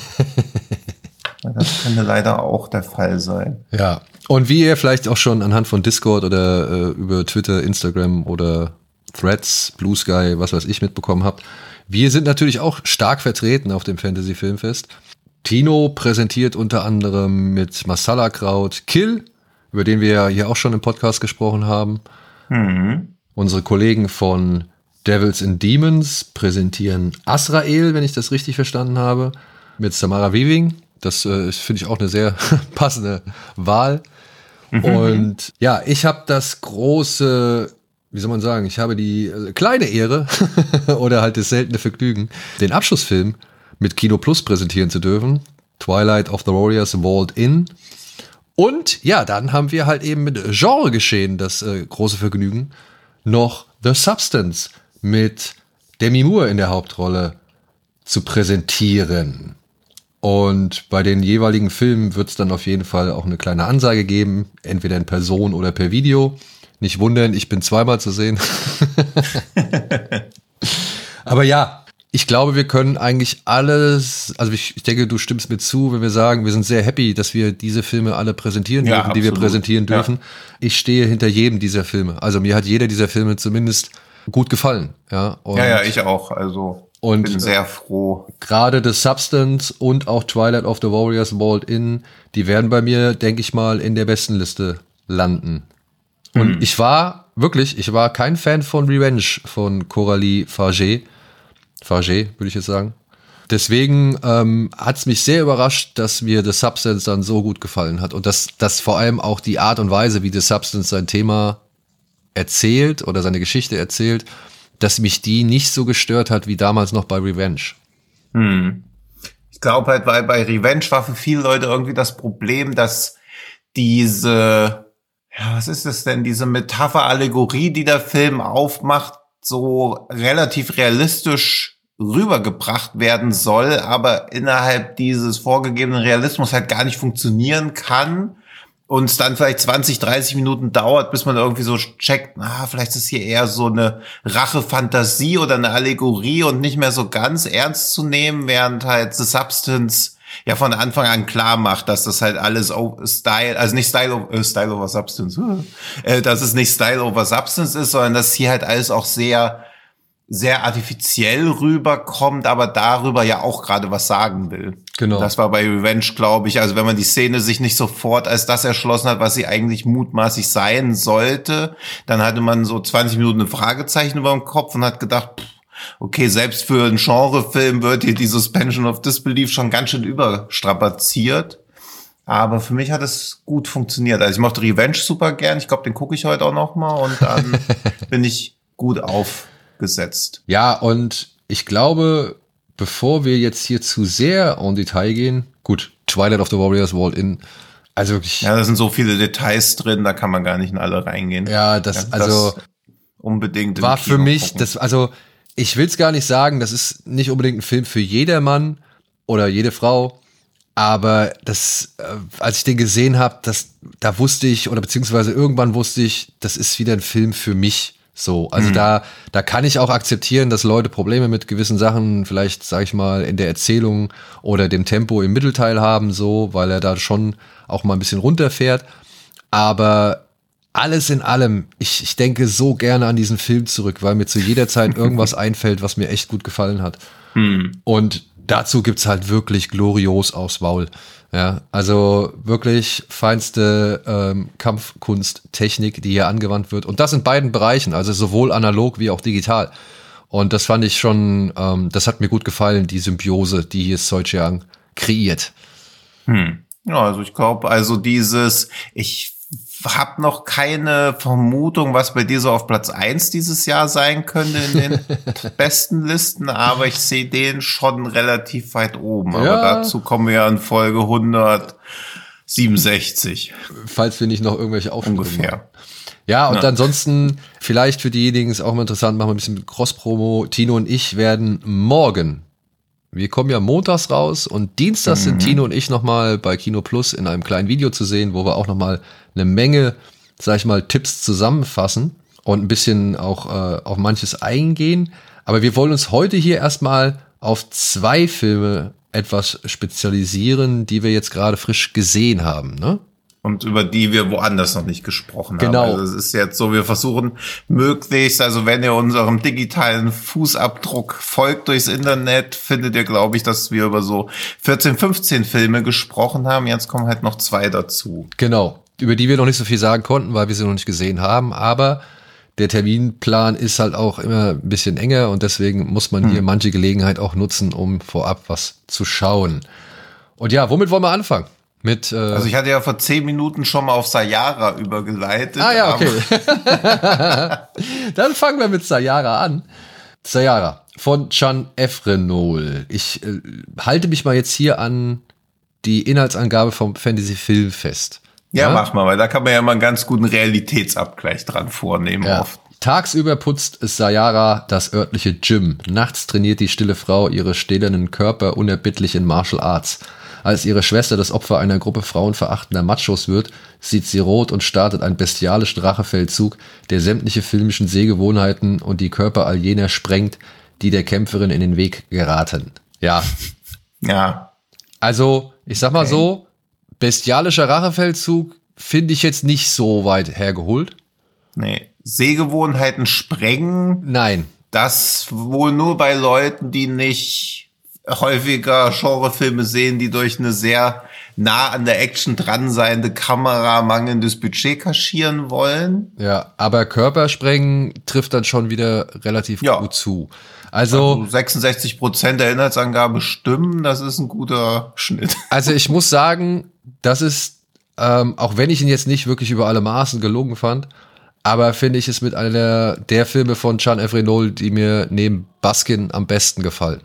Das könnte leider auch der Fall sein. Ja, und wie ihr vielleicht auch schon anhand von Discord oder über Twitter, Instagram oder Threads, Blue Sky, was weiß ich, mitbekommen habt, wir sind natürlich auch stark vertreten auf dem Fantasy Filmfest. Tino präsentiert unter anderem mit Masala Kraut Kill, über den wir ja hier auch schon im Podcast gesprochen haben. Unsere Kollegen von Devils and Demons präsentieren Azrael, wenn ich das richtig verstanden habe, mit Samara Weaving. Das finde ich auch eine sehr passende Wahl. Und ja, ich habe das große, wie soll man sagen, ich habe die kleine Ehre oder halt das seltene Vergnügen, den Abschlussfilm mit Kino Plus präsentieren zu dürfen. Twilight of the Warriors Walled In. Und ja, dann haben wir halt eben mit Genregeschehen das große Vergnügen, noch The Substance mit Demi Moore in der Hauptrolle zu präsentieren. Und bei den jeweiligen Filmen wird es dann auf jeden Fall auch eine kleine Ansage geben, entweder in Person oder per Video. Nicht wundern, ich bin zweimal zu sehen. Aber ja, ich glaube, wir können eigentlich alles, also ich denke, du stimmst mir zu, wenn wir sagen, wir sind sehr happy, dass wir diese Filme alle präsentieren dürfen, absolut, die wir präsentieren dürfen. Ja. Ich stehe hinter jedem dieser Filme. Also mir hat jeder dieser Filme zumindest gut gefallen. Ja, ja, ich auch. Also und bin sehr froh. Gerade The Substance und auch Twilight of the Warriors Walled In, die werden bei mir, denke ich mal, in der besten Liste landen. Und ich war kein Fan von Revenge von Coralie Farget, würde ich jetzt sagen. Deswegen hat es mich sehr überrascht, dass mir The Substance dann so gut gefallen hat. Und dass vor allem auch die Art und Weise, wie The Substance sein Thema erzählt oder seine Geschichte erzählt, dass mich die nicht so gestört hat wie damals noch bei Revenge. Ich glaube halt, weil bei Revenge war für viele Leute irgendwie das Problem, dass diese, ja, was ist das denn, diese Metapher-Allegorie, die der Film aufmacht, so relativ realistisch rübergebracht werden soll, aber innerhalb dieses vorgegebenen Realismus halt gar nicht funktionieren kann und es dann vielleicht 20, 30 Minuten dauert, bis man irgendwie so checkt, vielleicht ist es hier eher so eine Rache-Fantasie oder eine Allegorie und nicht mehr so ganz ernst zu nehmen, während halt The Substance ja von Anfang an klar macht, dass das halt alles Style, also nicht Style over Substance, dass es nicht Style over Substance ist, sondern dass hier halt alles auch sehr, sehr artifiziell rüberkommt, aber darüber ja auch gerade was sagen will. Genau. Das war bei Revenge, glaube ich, also wenn man die Szene sich nicht sofort als das erschlossen hat, was sie eigentlich mutmaßlich sein sollte, dann hatte man so 20 Minuten ein Fragezeichen über dem Kopf und hat gedacht, okay, selbst für einen Genrefilm wird hier die Suspension of Disbelief schon ganz schön überstrapaziert. Aber für mich hat es gut funktioniert. Also ich mochte Revenge super gern. Ich glaube, den gucke ich heute auch noch mal und dann bin ich gut aufgesetzt. Ja, und ich glaube, bevor wir jetzt hier zu sehr en Detail gehen, gut, Twilight of the Warriors Walled In, also wirklich. Ja, da sind so viele Details drin, da kann man gar nicht in alle reingehen. Ja, das unbedingt war für mich, ich will es gar nicht sagen, das ist nicht unbedingt ein Film für jedermann oder jede Frau, aber das, als ich den gesehen habe, da wusste ich, oder beziehungsweise irgendwann wusste ich, das ist wieder ein Film für mich. So, also da kann ich auch akzeptieren, dass Leute Probleme mit gewissen Sachen, vielleicht, sag ich mal, in der Erzählung oder dem Tempo im Mittelteil haben, so, weil er da schon auch mal ein bisschen runterfährt. Aber alles in allem, ich denke so gerne an diesen Film zurück, weil mir zu jeder Zeit irgendwas einfällt, was mir echt gut gefallen hat. Und dazu gibt's halt wirklich glorios aufs Maul. Ja, also wirklich feinste Kampfkunsttechnik, die hier angewandt wird. Und das in beiden Bereichen, also sowohl analog wie auch digital. Und das fand ich schon, das hat mir gut gefallen, die Symbiose, die hier Soi Chiang kreiert. Ja, also ich glaube, ich habe noch keine Vermutung, was bei dir so auf Platz 1 dieses Jahr sein könnte in den besten Listen, aber ich sehe den schon relativ weit oben. Aber dazu kommen wir ja in Folge 167. Falls wir nicht noch irgendwelche Aufschnitte ungefähr machen. Ja, und ansonsten, vielleicht für diejenigen ist auch mal interessant, machen wir ein bisschen Cross-Promo. Tino und ich werden morgen, wir kommen ja montags raus und dienstags sind Tino und ich nochmal bei Kino Plus in einem kleinen Video zu sehen, wo wir auch nochmal eine Menge, sag ich mal, Tipps zusammenfassen und ein bisschen auch auf manches eingehen. Aber wir wollen uns heute hier erstmal auf 2 Filme etwas spezialisieren, die wir jetzt gerade frisch gesehen haben, ne? Und über die wir woanders noch nicht gesprochen genau. haben. Also es ist jetzt so, wir versuchen möglichst, also wenn ihr unserem digitalen Fußabdruck folgt durchs Internet, findet ihr, glaube ich, dass wir über so 14, 15 Filme gesprochen haben. Jetzt kommen halt noch 2 dazu. Genau, über die wir noch nicht so viel sagen konnten, weil wir sie noch nicht gesehen haben. Aber der Terminplan ist halt auch immer ein bisschen enger und deswegen muss man hier manche Gelegenheit auch nutzen, um vorab was zu schauen. Und ja, womit wollen wir anfangen? Also ich hatte ja vor 10 Minuten schon mal auf Sayara übergeleitet. Ah ja, okay. Dann fangen wir mit Sayara an. Sayara von Can Efrenol. Ich halte mich mal jetzt hier an die Inhaltsangabe vom Fantasy Filmfest. Ja, mach mal, weil da kann man ja mal einen ganz guten Realitätsabgleich dran vornehmen. Ja. Oft. Tagsüber putzt Sayara das örtliche Gym. Nachts trainiert die stille Frau ihre stählernen Körper unerbittlich in Martial Arts. Als ihre Schwester das Opfer einer Gruppe frauenverachtender Machos wird, sieht sie rot und startet einen bestialischen Rachefeldzug, der sämtliche filmischen Sehgewohnheiten und die Körper all jener sprengt, die der Kämpferin in den Weg geraten. Ja. Ja. Also, ich sag mal so, bestialischer Rachefeldzug finde ich jetzt nicht so weit hergeholt. Nee. Sehgewohnheiten sprengen? Nein. Das wohl nur bei Leuten, die nicht häufiger Genrefilme sehen, die durch eine sehr nah an der Action dran seiende Kamera mangelndes Budget kaschieren wollen. Ja, aber Körpersprengen trifft dann schon wieder relativ gut zu. Also 66% der Inhaltsangabe stimmen, das ist ein guter Schnitt. Also ich muss sagen, das ist, auch wenn ich ihn jetzt nicht wirklich über alle Maßen gelungen fand, aber finde ich, ist mit einer der Filme von Jean-Yves Renoul, die mir neben Baskin am besten gefallen.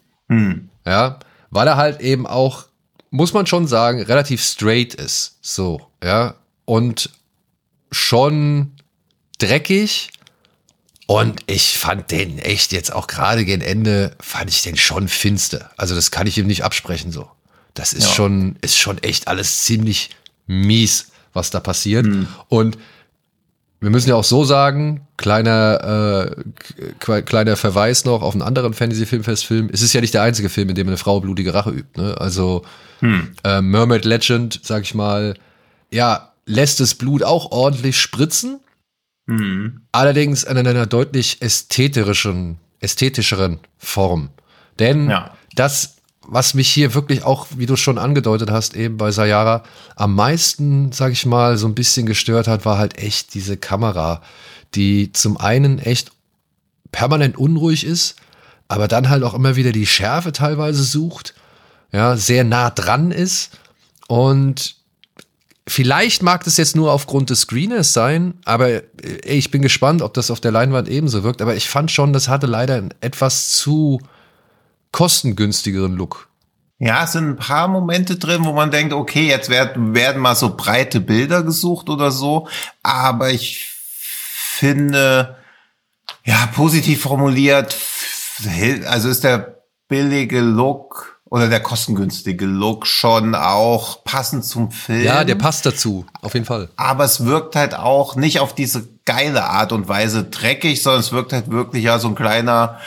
Ja, weil er halt eben auch, muss man schon sagen, relativ straight ist, so, ja, und schon dreckig. Und ich fand den echt jetzt auch gerade gegen Ende, fand ich den schon finster. Also das kann ich ihm nicht absprechen so. Das ist schon echt alles ziemlich mies, was da passiert. Und wir müssen ja auch so sagen, kleiner Verweis noch auf einen anderen Fantasy-Filmfestfilm. Es ist ja nicht der einzige Film, in dem eine Frau blutige Rache übt. Ne? Also Mermaid Legend, sag ich mal, ja, lässt das Blut auch ordentlich spritzen. Allerdings in einer deutlich ästhetischeren Form. Denn das, was mich hier wirklich auch, wie du schon angedeutet hast, eben bei Sayara, am meisten, sag ich mal, so ein bisschen gestört hat, war halt echt diese Kamera, die zum einen echt permanent unruhig ist, aber dann halt auch immer wieder die Schärfe teilweise sucht, ja, sehr nah dran ist und vielleicht mag das jetzt nur aufgrund des Screeners sein, aber ich bin gespannt, ob das auf der Leinwand ebenso wirkt. Aber ich fand schon, das hatte leider einen etwas zu kostengünstigeren Look. Ja, es sind ein paar Momente drin, wo man denkt, okay, jetzt werden mal so breite Bilder gesucht oder so. Aber ich finde, ja, positiv formuliert, also ist der billige Look oder der kostengünstige Look schon auch passend zum Film. Ja, der passt dazu, auf jeden Fall. Aber es wirkt halt auch nicht auf diese geile Art und Weise dreckig, sondern es wirkt halt wirklich ja so ein kleiner,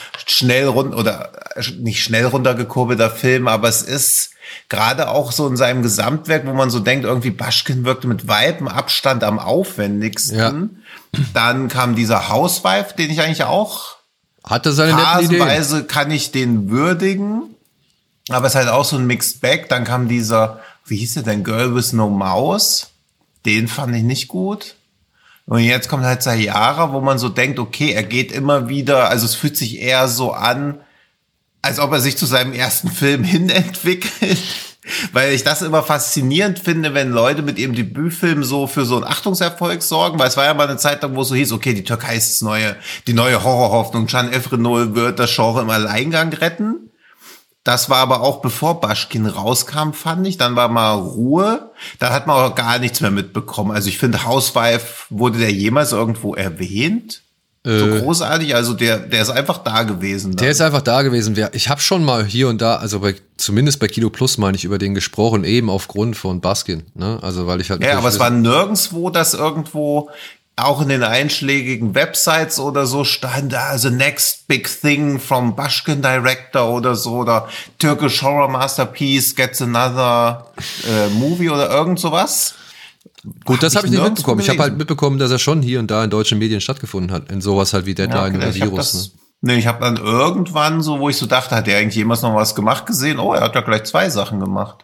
nicht schnell runtergekurbelter Film, aber es ist gerade auch so in seinem Gesamtwerk, wo man so denkt, irgendwie Baschkin wirkte mit weitem Abstand am aufwendigsten. Ja. Dann kam dieser Housewife, den ich eigentlich auch hatte seine netten Ideen. Phasenweise kann ich den würdigen. Aber es ist halt auch so ein Mixed Bag. Dann kam dieser, wie hieß der denn, Girl with No Mouse. Den fand ich nicht gut. Und jetzt kommt halt Sayara, wo man so denkt, okay, er geht immer wieder, also es fühlt sich eher so an, als ob er sich zu seinem ersten Film hin entwickelt. Weil ich das immer faszinierend finde, wenn Leute mit ihrem Debütfilm so für so einen Achtungserfolg sorgen. Weil es war ja mal eine Zeit lang, wo es so hieß, okay, die Türkei ist die neue Horrorhoffnung. Jean-Yves Renoul wird das Genre im Alleingang retten. Das war aber auch bevor Baschkin rauskam, fand ich. Dann war mal Ruhe. Dann hat man auch gar nichts mehr mitbekommen. Also ich finde, Housewife, wurde der jemals irgendwo erwähnt? So großartig? Also der ist einfach da gewesen. Der ist einfach da gewesen. Ich habe schon mal hier und da, also zumindest bei Kino Plus meine ich über den gesprochen, eben aufgrund von Baskin. Ne? Also weil ich halt. Ja, aber es war nirgendwo, dass irgendwo auch in den einschlägigen Websites oder so stand, also next big thing from Baschkin Director oder so, oder Turkish Horror Masterpiece gets another movie oder irgend sowas. Gut, das habe ich nicht mitbekommen. Ich habe halt mitbekommen, dass er schon hier und da in deutschen Medien stattgefunden hat, in sowas halt wie Deadline oder Virus. Ich habe dann irgendwann so, wo ich so dachte, hat der eigentlich jemals noch was gemacht gesehen? Oh, er hat ja gleich 2 Sachen gemacht.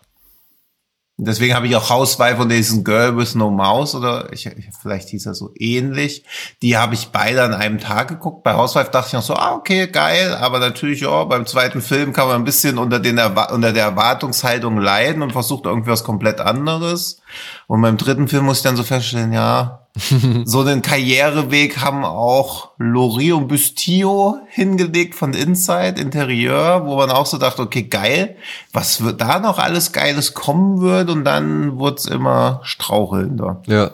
Deswegen habe ich auch Housewife und diesen Girl with No Mouse oder vielleicht hieß er so ähnlich. Die habe ich beide an einem Tag geguckt. Bei Housewife dachte ich noch so, okay, geil. Aber natürlich, beim zweiten Film kann man ein bisschen unter der Erwartungshaltung leiden und versucht irgendwie was komplett anderes. Und beim dritten Film muss ich dann so feststellen, ja, so einen Karriereweg haben auch Laurie und Bustillo hingelegt von Inside, Interieur, wo man auch so dachte, okay, geil, was wird da noch alles Geiles kommen wird, und dann wird's immer strauchelnder. Ja.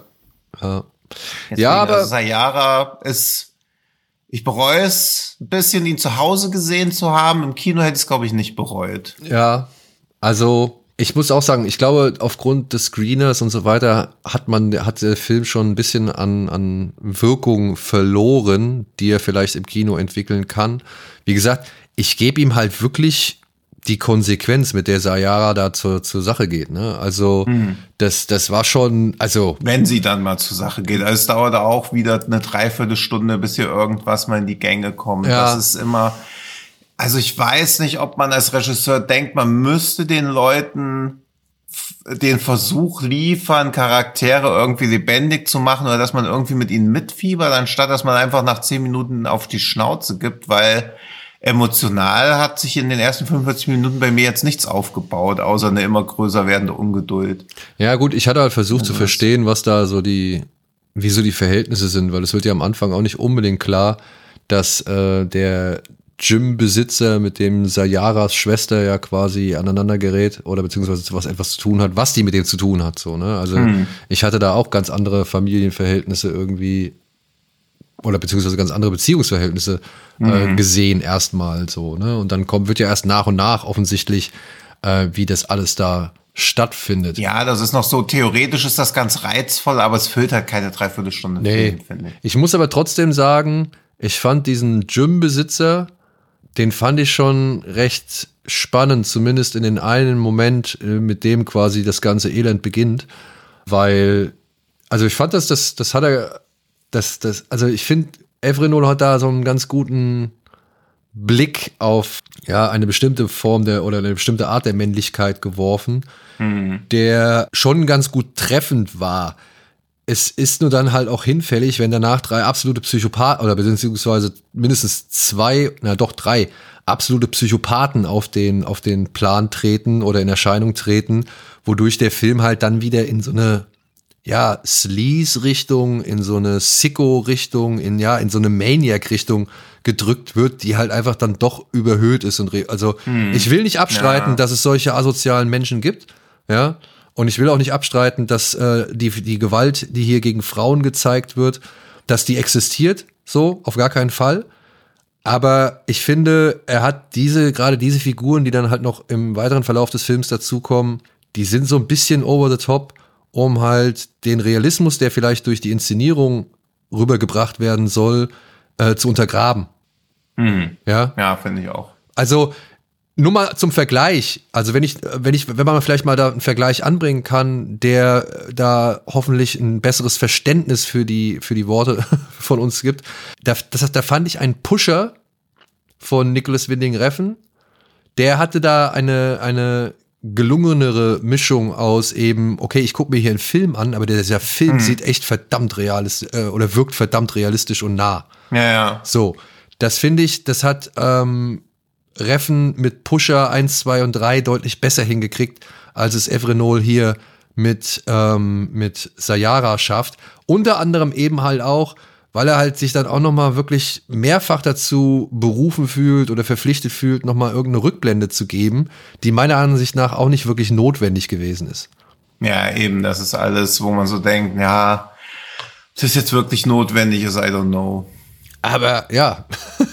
Ja, aber Sayara ich bereue es ein bisschen, ihn zu Hause gesehen zu haben. Im Kino hätte ich es, glaube ich, nicht bereut. Ja, also ich muss auch sagen, ich glaube, aufgrund des Screeners und so weiter hat der Film schon ein bisschen an Wirkung verloren, die er vielleicht im Kino entwickeln kann. Wie gesagt, ich gebe ihm halt wirklich die Konsequenz, mit der Sayara da zur Sache geht, ne? Also, das war schon, also. Wenn sie dann mal zur Sache geht. Also es dauert auch wieder eine Dreiviertelstunde, bis hier irgendwas mal in die Gänge kommt. Ja. Das ist immer, also ich weiß nicht, ob man als Regisseur denkt, man müsste den Leuten den Versuch liefern, Charaktere irgendwie lebendig zu machen oder dass man irgendwie mit ihnen mitfiebert, anstatt dass man einfach nach 10 Minuten auf die Schnauze gibt, weil emotional hat sich in den ersten 45 Minuten bei mir jetzt nichts aufgebaut, außer eine immer größer werdende Ungeduld. Ja gut, ich hatte halt versucht zu verstehen, was da so die wie so die Verhältnisse sind, weil es wird ja am Anfang auch nicht unbedingt klar, dass der Gym-Besitzer mit dem Sayaras Schwester ja quasi aneinander gerät oder beziehungsweise was etwas zu tun hat, was die mit dem zu tun hat, so, ne? Also ich hatte da auch ganz andere Familienverhältnisse irgendwie oder beziehungsweise ganz andere Beziehungsverhältnisse gesehen erstmal so, ne? Und dann wird ja erst nach und nach offensichtlich, wie das alles da stattfindet. Ja, das ist noch so, theoretisch ist das ganz reizvoll, aber es füllt halt keine Dreiviertelstunde Film, finde ich. Ich muss aber trotzdem sagen, ich fand diesen Gym-Besitzer, den fand ich schon recht spannend, zumindest in den einen Moment, mit dem quasi das ganze Elend beginnt, weil, also ich fand, also ich finde, Evrenol hat da so einen ganz guten Blick auf, ja, eine bestimmte Form oder eine bestimmte Art der Männlichkeit geworfen, der schon ganz gut treffend war. Es ist nur dann halt auch hinfällig, wenn danach 3 absolute Psychopathen oder beziehungsweise mindestens 3 absolute Psychopathen auf den Plan treten oder in Erscheinung treten, wodurch der Film halt dann wieder in so eine, ja, Sleaze-Richtung, in so eine Sicko-Richtung, in so eine Maniac-Richtung gedrückt wird, die halt einfach dann doch überhöht ist. Ich will nicht abstreiten, dass es solche asozialen Menschen gibt, ja. Und ich will auch nicht abstreiten, dass die Gewalt, die hier gegen Frauen gezeigt wird, dass die existiert, so, auf gar keinen Fall. Aber ich finde, er hat gerade diese Figuren, die dann halt noch im weiteren Verlauf des Films dazukommen, die sind so ein bisschen over the top, um halt den Realismus, der vielleicht durch die Inszenierung rübergebracht werden soll, zu untergraben. Ja, finde ich auch. Also, nur mal zum Vergleich, also wenn man vielleicht mal da einen Vergleich anbringen kann, der da hoffentlich ein besseres Verständnis für die Worte von uns gibt, da fand ich einen Pusher von Nicolas Winding Refn, der hatte da eine gelungenere Mischung aus eben, okay, ich gucke mir hier einen Film an, aber dieser Film sieht echt verdammt realistisch oder wirkt verdammt realistisch und nah. Ja. So, das finde ich, das hat Refn mit Pusher 1, 2 und 3 deutlich besser hingekriegt, als es Evrenol hier mit Sayara schafft. Unter anderem eben halt auch, weil er halt sich dann auch nochmal wirklich mehrfach dazu berufen fühlt oder verpflichtet fühlt, nochmal irgendeine Rückblende zu geben, die meiner Ansicht nach auch nicht wirklich notwendig gewesen ist. Ja, eben, das ist alles, wo man so denkt, ja, das ist jetzt wirklich notwendig ist, I don't know. Aber ja,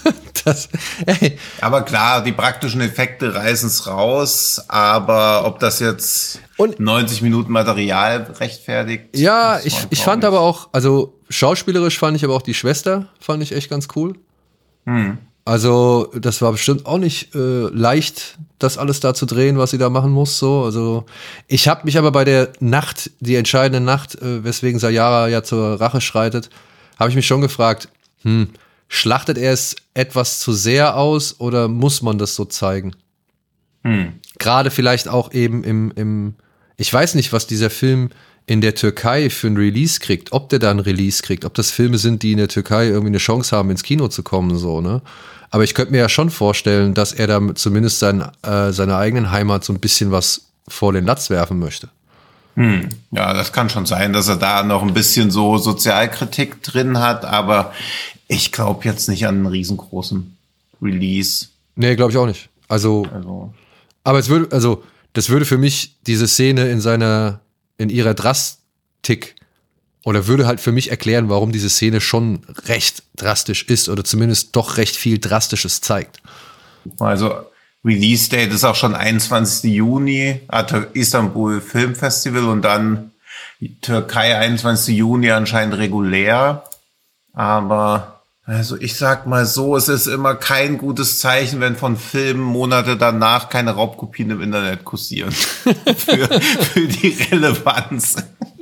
Aber klar, die praktischen Effekte reißen es raus, aber ob das jetzt 90 Minuten Material rechtfertigt? Ja, ich fand aber auch, also schauspielerisch fand ich aber auch die Schwester, fand ich echt ganz cool. Also das war bestimmt auch nicht leicht, das alles da zu drehen, was sie da machen muss. So, also ich habe mich aber bei der Nacht, die entscheidende Nacht, weswegen Sayara ja zur Rache schreitet, habe ich mich schon gefragt, schlachtet er es etwas zu sehr aus oder muss man das so zeigen? Gerade vielleicht auch eben im ich weiß nicht, was dieser Film in der Türkei für ein Release kriegt, ob der da ein Release kriegt, ob das Filme sind, die in der Türkei irgendwie eine Chance haben, ins Kino zu kommen, so, ne? Aber ich könnte mir ja schon vorstellen, dass er da zumindest seiner eigenen Heimat so ein bisschen was vor den Latz werfen möchte. Ja, das kann schon sein, dass er da noch ein bisschen so Sozialkritik drin hat, aber ich glaube jetzt nicht an einen riesengroßen Release. Nee, glaube ich auch nicht. Also. Aber das würde für mich diese Szene in ihrer Drastik oder würde halt für mich erklären, warum diese Szene schon recht drastisch ist oder zumindest doch recht viel Drastisches zeigt. Also Release Date ist auch schon 21. Juni, Istanbul Filmfestival und dann Türkei 21. Juni anscheinend regulär. Aber also ich sag mal so, es ist immer kein gutes Zeichen, wenn von Filmen Monate danach keine Raubkopien im Internet kursieren. für die Relevanz.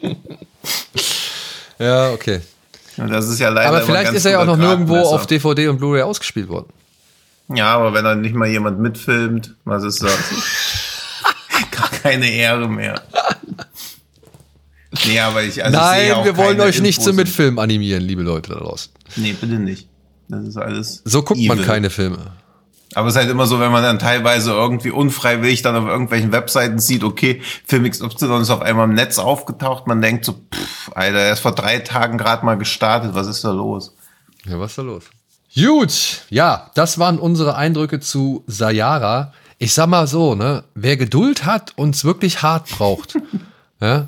Ja, okay. Und das ist ja leider aber vielleicht ist er ja auch noch nirgendwo Gradmesser. auf DVD und Blu-ray ausgespielt worden. Ja, aber wenn dann nicht mal jemand mitfilmt, was ist das? Gar keine Ehre mehr. Nee, aber Nein, wir wollen euch nicht zum Mitfilmen animieren, liebe Leute da draußen. Nee, bitte nicht. Das ist alles so guckt evil. man keine Filme. Aber es ist halt immer so, wenn man dann teilweise irgendwie unfreiwillig dann auf irgendwelchen Webseiten sieht, okay, Film XY ist auf einmal im Netz aufgetaucht, man denkt so, Alter, er ist vor 3 Tagen gerade mal gestartet, was ist da los? Ja, was ist da los? Gut, ja, das waren unsere Eindrücke zu Sayara. Ich sag mal so, ne, wer Geduld hat und es wirklich hart braucht, ja,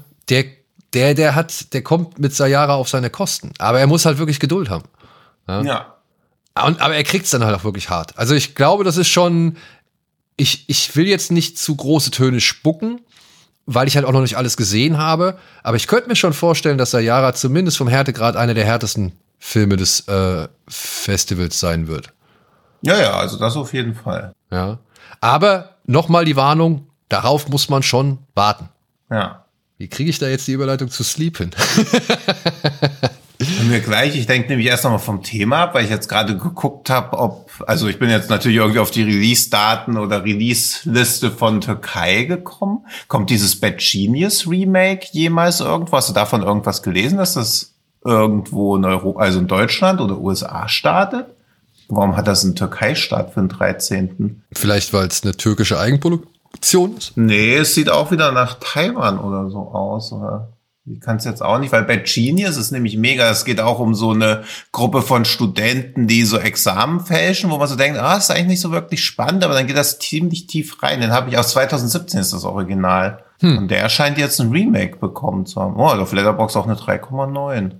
der kommt mit Sayara auf seine Kosten. Aber er muss halt wirklich Geduld haben. Ja. Aber er kriegt's dann halt auch wirklich hart. Also ich glaube, das ist schon, ich will jetzt nicht zu große Töne spucken, weil ich halt auch noch nicht alles gesehen habe. Aber ich könnte mir schon vorstellen, dass Sayara zumindest vom Härtegrad einer der härtesten Filme des Festivals sein wird. Ja, also das auf jeden Fall. Ja. Aber nochmal die Warnung, darauf muss man schon warten. Ja. Wie kriege ich da jetzt die Überleitung zu Sleep hin? Können wir gleich, ich denke nämlich erst nochmal vom Thema ab, weil ich jetzt gerade geguckt habe, also ich bin jetzt natürlich irgendwie auf die Release-Daten oder Release-Liste von Türkei gekommen. Kommt dieses Bad Genius Remake jemals irgendwo? Hast du davon irgendwas gelesen, dass das irgendwo in Europa, also in Deutschland oder USA startet? Warum hat das in Türkei statt für den 13.? Vielleicht, weil es eine türkische Eigenproduktion ist? Nee, es sieht auch wieder nach Taiwan oder so aus, oder? Ich kann es jetzt auch nicht, weil Bad Genius ist nämlich mega. Es geht auch um so eine Gruppe von Studenten, die so Examen fälschen, wo man so denkt, ist eigentlich nicht so wirklich spannend, aber dann geht das ziemlich tief rein. Den habe ich aus 2017 ist das Original. Und der scheint jetzt ein Remake bekommen zu haben. Auf Letterboxd auch eine 3,9.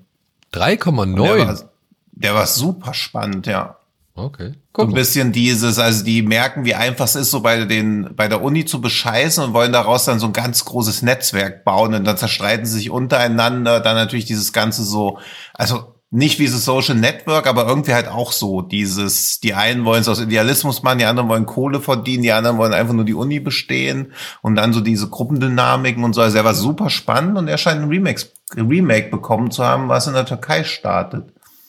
3,9? Der war super spannend, ja. Okay. So ein bisschen also die merken, wie einfach es ist, so bei der Uni zu bescheißen und wollen daraus dann so ein ganz großes Netzwerk bauen und dann zerstreiten sie sich untereinander, dann natürlich dieses Ganze so, also nicht wie das Social Network, aber irgendwie halt auch so die einen wollen es aus Idealismus machen, die anderen wollen Kohle verdienen, die anderen wollen einfach nur die Uni bestehen und dann so diese Gruppendynamiken und so. Also er war super spannend und er scheint ein Remake bekommen zu haben, was in der Türkei startet.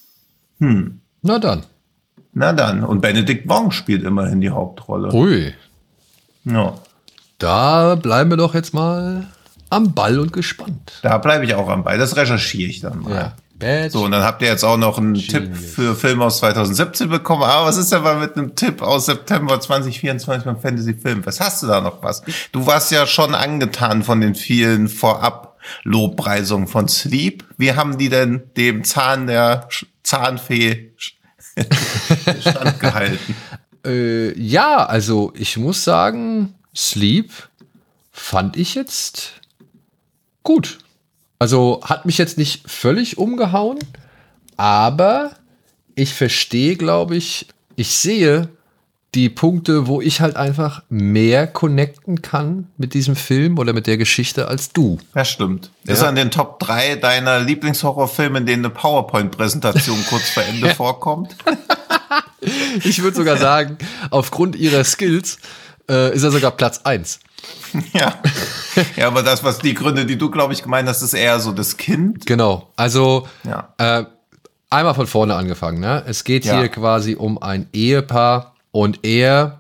Na dann. Und Benedict Wong spielt immerhin die Hauptrolle. Ui. Ja. Da bleiben wir doch jetzt mal am Ball und gespannt. Da bleibe ich auch am Ball. Das recherchiere ich dann mal. Ja. So, und dann habt ihr jetzt auch noch einen Tipp für Filme aus 2017 bekommen. Aber was ist denn mal mit einem Tipp aus September 2024 beim Fantasy-Film? Was hast du da noch was? Du warst ja schon angetan von den vielen Vorab-Lobpreisungen von Sleep. Wie haben die denn dem Zahn der Zahnfee standgehalten? Ja, also ich muss sagen, Sleep fand ich jetzt gut. Also hat mich jetzt nicht völlig umgehauen, aber ich verstehe, glaube ich, ich sehe die Punkte, wo ich halt einfach mehr connecten kann mit diesem Film oder mit der Geschichte als du. Das stimmt. Ja. Ist er in den Top 3 deiner Lieblingshorrorfilme, in denen eine PowerPoint-Präsentation kurz vor Ende vorkommt? Ich würde sogar sagen, aufgrund ihrer Skills ist er sogar Platz 1. Ja. Ja, aber die Gründe, die du, glaube ich, gemeint hast, ist eher so das Kind. Genau. Also ja. Einmal von vorne angefangen. Ne? Es geht hier quasi um ein Ehepaar und er,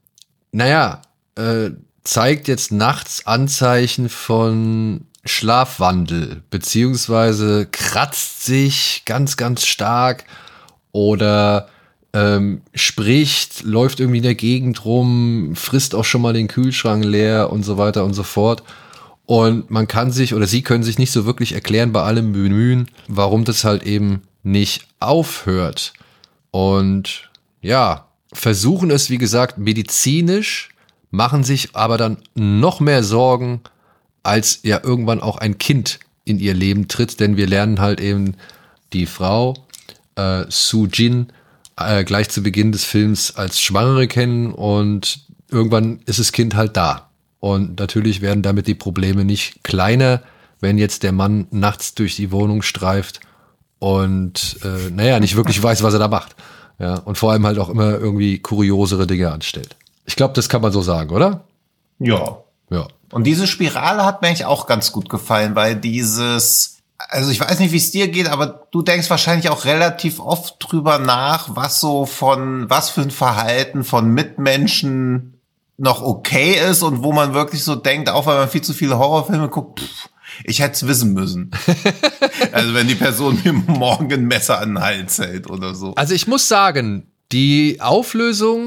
zeigt jetzt nachts Anzeichen von Schlafwandel, beziehungsweise kratzt sich ganz, ganz stark oder spricht, läuft irgendwie in der Gegend rum, frisst auch schon mal den Kühlschrank leer und so weiter und so fort. Und man kann sich, oder sie können sich nicht so wirklich erklären bei allem Bemühen, warum das halt eben nicht aufhört. Und ja, versuchen es, wie gesagt, medizinisch, machen sich aber dann noch mehr Sorgen, als ja irgendwann auch ein Kind in ihr Leben tritt, denn wir lernen halt eben die Frau, Soo Jin, gleich zu Beginn des Films als Schwangere kennen und irgendwann ist das Kind halt da. Und natürlich werden damit die Probleme nicht kleiner, wenn jetzt der Mann nachts durch die Wohnung streift und nicht wirklich weiß, was er da macht. Ja, und vor allem halt auch immer irgendwie kuriosere Dinge anstellt. Ich glaube, das kann man so sagen, oder? Ja. Und diese Spirale hat mir eigentlich auch ganz gut gefallen, weil also ich weiß nicht, wie es dir geht, aber du denkst wahrscheinlich auch relativ oft drüber nach, was für ein Verhalten von Mitmenschen noch okay ist und wo man wirklich so denkt, auch weil man viel zu viele Horrorfilme guckt, ich hätte es wissen müssen. Also wenn die Person mir morgen ein Messer an den Hals hält oder so. Also ich muss sagen, die Auflösung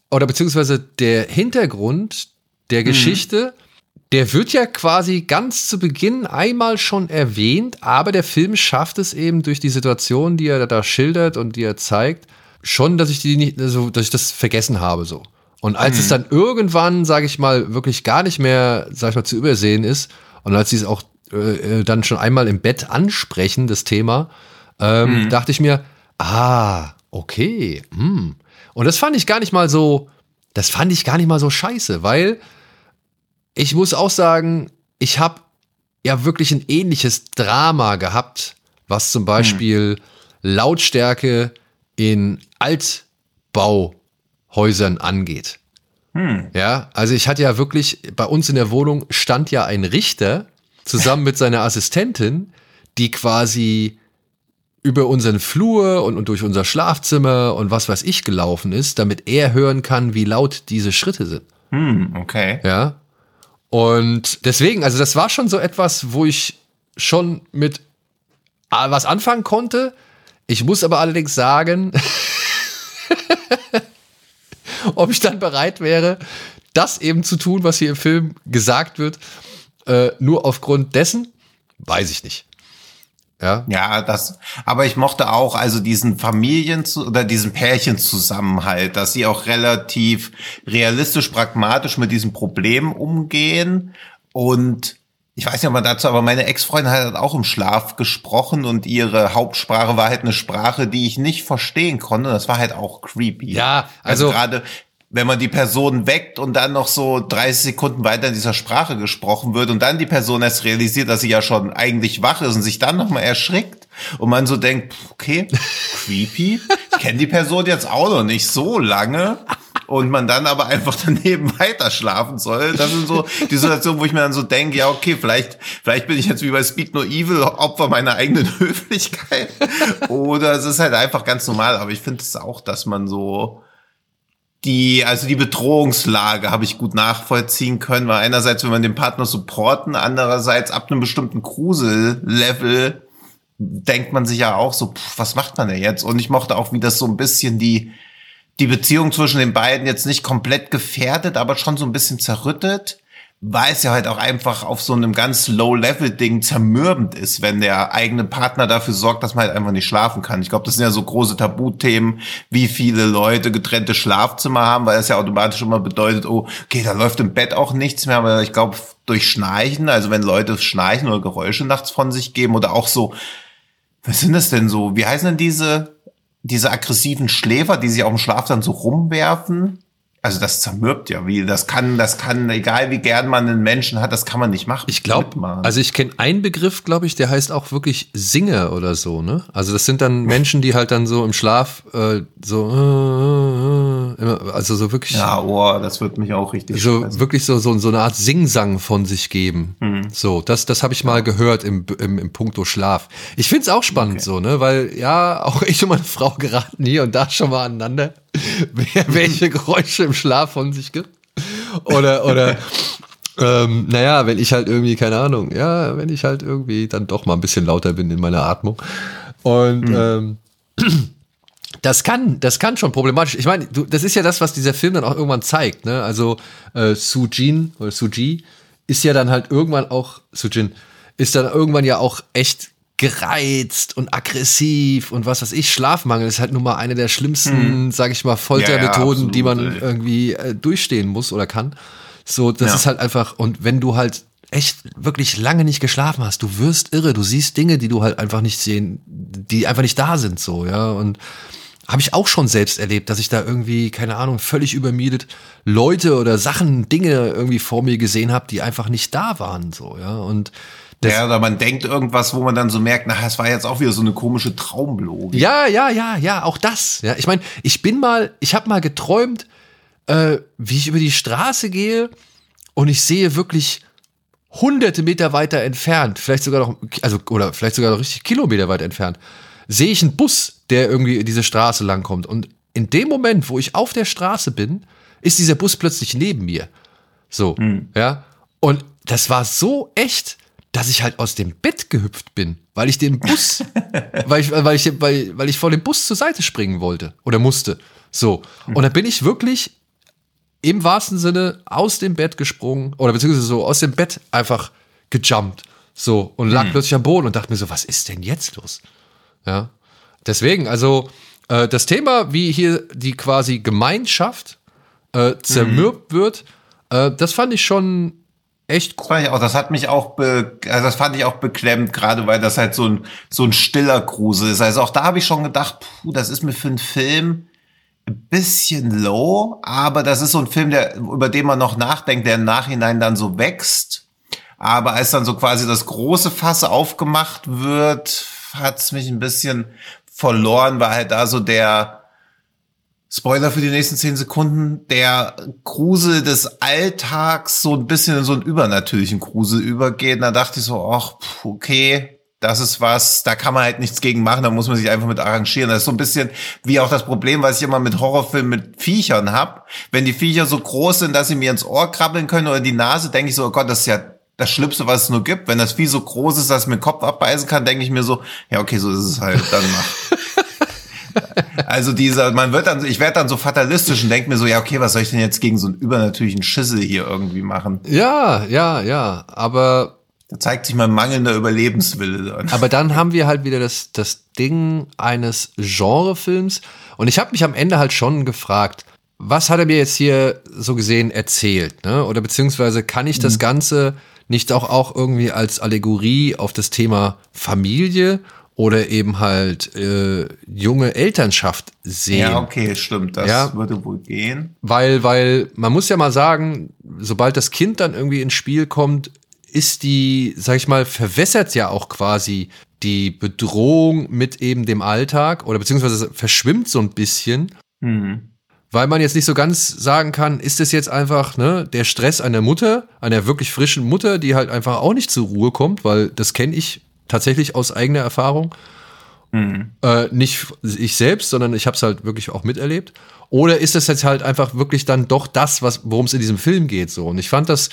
oder beziehungsweise der Hintergrund der Geschichte, der wird ja quasi ganz zu Beginn einmal schon erwähnt, aber der Film schafft es eben durch die Situation, die er da schildert und die er zeigt, schon, dass ich die nicht, also, dass ich das vergessen habe, so. Und als es dann irgendwann, sage ich mal, wirklich gar nicht mehr, sag ich mal, zu übersehen ist und als sie es auch dann schon einmal im Bett ansprechen, das Thema, dachte ich mir, okay, Und das fand ich gar nicht mal so scheiße, weil ich muss auch sagen, ich habe ja wirklich ein ähnliches Drama gehabt, was zum Beispiel Lautstärke in Altbauhäusern angeht. Ja, also ich hatte ja wirklich, bei uns in der Wohnung stand ja ein Richter zusammen mit seiner Assistentin, die quasi über unseren Flur und durch unser Schlafzimmer und was weiß ich gelaufen ist, damit er hören kann, wie laut diese Schritte sind. Okay. Ja. Und deswegen, also das war schon so etwas, wo ich schon mit was anfangen konnte. Ich muss aber allerdings sagen, ob ich dann bereit wäre, das eben zu tun, was hier im Film gesagt wird, nur aufgrund dessen, weiß ich nicht. Ja, aber ich mochte auch also diesen oder diesen Pärchenzusammenhalt, dass sie auch relativ realistisch, pragmatisch mit diesem Problem umgehen. Und ich weiß nicht, ob man dazu, aber meine Ex-Freundin hat auch im Schlaf gesprochen und ihre Hauptsprache war halt eine Sprache, die ich nicht verstehen konnte. Das war halt auch creepy. Ja, also gerade wenn man die Person weckt und dann noch so 30 Sekunden weiter in dieser Sprache gesprochen wird und dann die Person erst realisiert, dass sie ja schon eigentlich wach ist und sich dann nochmal erschrickt und man so denkt, okay, creepy, ich kenne die Person jetzt auch noch nicht so lange und man dann aber einfach daneben weiter schlafen soll. Das sind so die Situationen, wo ich mir dann so denke, ja okay, vielleicht bin ich jetzt wie bei Speak No Evil Opfer meiner eigenen Höflichkeit oder es ist halt einfach ganz normal, aber ich finde es auch, dass man so die Bedrohungslage habe ich gut nachvollziehen können, weil einerseits will man den Partner supporten, andererseits ab einem bestimmten Grusel-Level denkt man sich ja auch so, was macht man denn jetzt? Und ich mochte auch, wie das so ein bisschen die Beziehung zwischen den beiden jetzt nicht komplett gefährdet, aber schon so ein bisschen zerrüttet, weil es ja halt auch einfach auf so einem ganz Low-Level-Ding zermürbend ist, wenn der eigene Partner dafür sorgt, dass man halt einfach nicht schlafen kann. Ich glaube, das sind ja so große Tabuthemen, wie viele Leute getrennte Schlafzimmer haben, weil das ja automatisch immer bedeutet, oh, okay, da läuft im Bett auch nichts mehr, aber ich glaube, durch Schnarchen, also wenn Leute schnarchen oder Geräusche nachts von sich geben oder auch so, was sind das denn so? Wie heißen denn diese aggressiven Schläfer, die sich auf dem Schlaf dann so rumwerfen? Also das zermürbt ja, das kann, egal wie gern man einen Menschen hat, das kann man nicht machen. Ich glaube, also ich kenne einen Begriff, glaube ich, der heißt auch wirklich Singer oder so, ne? Also das sind dann Menschen, die halt dann so im Schlaf also so wirklich. Ja, das wird mich auch richtig so stressen. Wirklich so eine Art Singsang von sich geben. So, das habe ich mal gehört im Punkto Schlaf. Ich find's auch spannend so, ne? Weil ja, auch ich und meine Frau geraten hier und da schon mal aneinander, welche Geräusche im Schlaf von sich gibt. Oder wenn ich halt irgendwie, keine Ahnung, wenn ich halt irgendwie dann doch mal ein bisschen lauter bin in meiner Atmung. Und das kann schon problematisch. Ich meine, das ist ja das, was dieser Film dann auch irgendwann zeigt, ne? Also Suji ist ja dann halt irgendwann auch, Sujin ist dann irgendwann ja auch echt gereizt und aggressiv und was weiß ich. Schlafmangel ist halt nun mal eine der schlimmsten, sag ich mal, Foltermethoden, die man irgendwie durchstehen muss oder kann. So, das ist halt einfach, und wenn du halt echt wirklich lange nicht geschlafen hast, du wirst irre, du siehst Dinge, die du halt einfach nicht sehen, die einfach nicht da sind, so, ja, und habe ich auch schon selbst erlebt, dass ich da irgendwie, keine Ahnung, völlig übermüdet Leute oder Sachen, Dinge irgendwie vor mir gesehen habe, die einfach nicht da waren, so, ja, und oder man denkt irgendwas, wo man dann so merkt, es war jetzt auch wieder so eine komische Traumlogik. Ja, auch das. Ja, ich meine, ich habe mal geträumt, wie ich über die Straße gehe und ich sehe wirklich hunderte Meter weiter entfernt, vielleicht sogar noch richtig Kilometer weit entfernt, sehe ich einen Bus, der irgendwie diese Straße langkommt. Und in dem Moment, wo ich auf der Straße bin, ist dieser Bus plötzlich neben mir. So, ja. Und das war so echt, dass ich halt aus dem Bett gehüpft bin, weil ich den Bus, weil ich vor dem Bus zur Seite springen wollte oder musste. So. Und dann bin ich wirklich im wahrsten Sinne aus dem Bett gesprungen oder beziehungsweise so aus dem Bett einfach gejumpt. So, und lag plötzlich am Boden und dachte mir so, was ist denn jetzt los? Ja, deswegen, also das Thema, wie hier die quasi Gemeinschaft zermürbt wird, das fand ich schon echt cool. Das hat mich auch, das fand ich auch beklemmend, gerade weil das halt so ein stiller Grusel ist. Also auch da habe ich schon gedacht, das ist mir für einen Film ein bisschen low, aber das ist so ein Film, über den man noch nachdenkt, der im Nachhinein dann so wächst. Aber als dann so quasi das große Fass aufgemacht wird, hat's mich ein bisschen verloren, weil halt da so der Spoiler für die nächsten 10 Sekunden, der Grusel des Alltags so ein bisschen in so einen übernatürlichen Grusel übergeht. Und da dachte ich so, ach, okay, das ist was, da kann man halt nichts gegen machen, da muss man sich einfach mit arrangieren. Das ist so ein bisschen wie auch das Problem, was ich immer mit Horrorfilmen mit Viechern hab. Wenn die Viecher so groß sind, dass sie mir ins Ohr krabbeln können oder die Nase, denke ich so, oh Gott, das ist ja das Schlimmste, was es nur gibt. Wenn das Vieh so groß ist, dass es mir den Kopf abbeißen kann, denke ich mir so, ja, okay, so ist es halt, dann mach. Also ich werde dann so fatalistisch und denke mir so, ja, okay, was soll ich denn jetzt gegen so einen übernatürlichen Schissel hier irgendwie machen? Ja, aber da zeigt sich mein mangelnder Überlebenswille dann. Aber dann haben wir halt wieder das Ding eines Genrefilms und ich habe mich am Ende halt schon gefragt, was hat er mir jetzt hier so gesehen erzählt, ne? Oder beziehungsweise kann ich das Ganze nicht auch irgendwie als Allegorie auf das Thema Familie oder eben halt junge Elternschaft sehen? Ja, okay, stimmt, das würde wohl gehen. Weil man muss ja mal sagen, sobald das Kind dann irgendwie ins Spiel kommt, ist die, sag ich mal, verwässert ja auch quasi die Bedrohung mit eben dem Alltag oder beziehungsweise verschwimmt so ein bisschen. Weil man jetzt nicht so ganz sagen kann, ist es jetzt einfach der Stress einer Mutter, einer wirklich frischen Mutter, die halt einfach auch nicht zur Ruhe kommt, weil das kenne ich tatsächlich aus eigener Erfahrung. Nicht ich selbst, sondern ich habe es halt wirklich auch miterlebt. Oder ist es jetzt halt einfach wirklich dann doch das, worum es in diesem Film geht? So. Und ich fand das,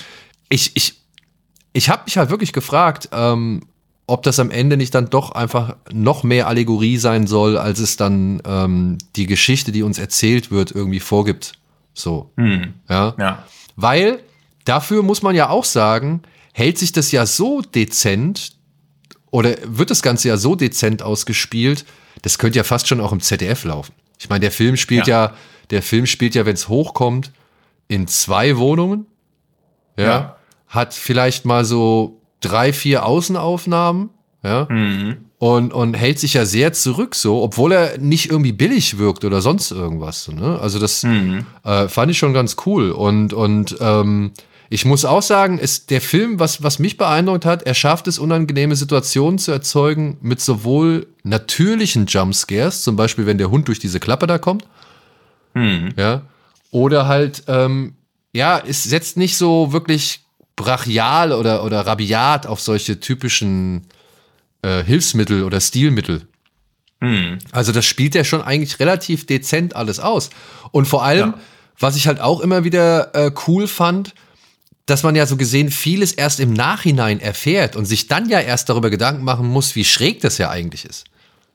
ich habe mich halt wirklich gefragt, ob das am Ende nicht dann doch einfach noch mehr Allegorie sein soll, als es dann die Geschichte, die uns erzählt wird, irgendwie vorgibt. So. Ja. Weil dafür muss man ja auch sagen, hält sich das ja so dezent oder wird das Ganze ja so dezent ausgespielt, das könnte ja fast schon auch im ZDF laufen. Ich meine, der Film spielt ja, wenn es hochkommt, in 2 Wohnungen. Ja. Hat vielleicht mal so 3, 4 Außenaufnahmen, ja, und hält sich ja sehr zurück so, obwohl er nicht irgendwie billig wirkt oder sonst irgendwas, ne? Also das fand ich schon ganz cool und ich muss auch sagen, der Film, was mich beeindruckt hat, er schafft es, unangenehme Situationen zu erzeugen mit sowohl natürlichen Jumpscares, zum Beispiel, wenn der Hund durch diese Klappe da kommt, ja, oder halt, es setzt nicht so wirklich brachial oder rabiat auf solche typischen Hilfsmittel oder Stilmittel. Also das spielt ja schon eigentlich relativ dezent alles aus. Und vor allem, was ich halt auch immer wieder cool fand, dass man ja so gesehen vieles erst im Nachhinein erfährt und sich dann ja erst darüber Gedanken machen muss, wie schräg das ja eigentlich ist.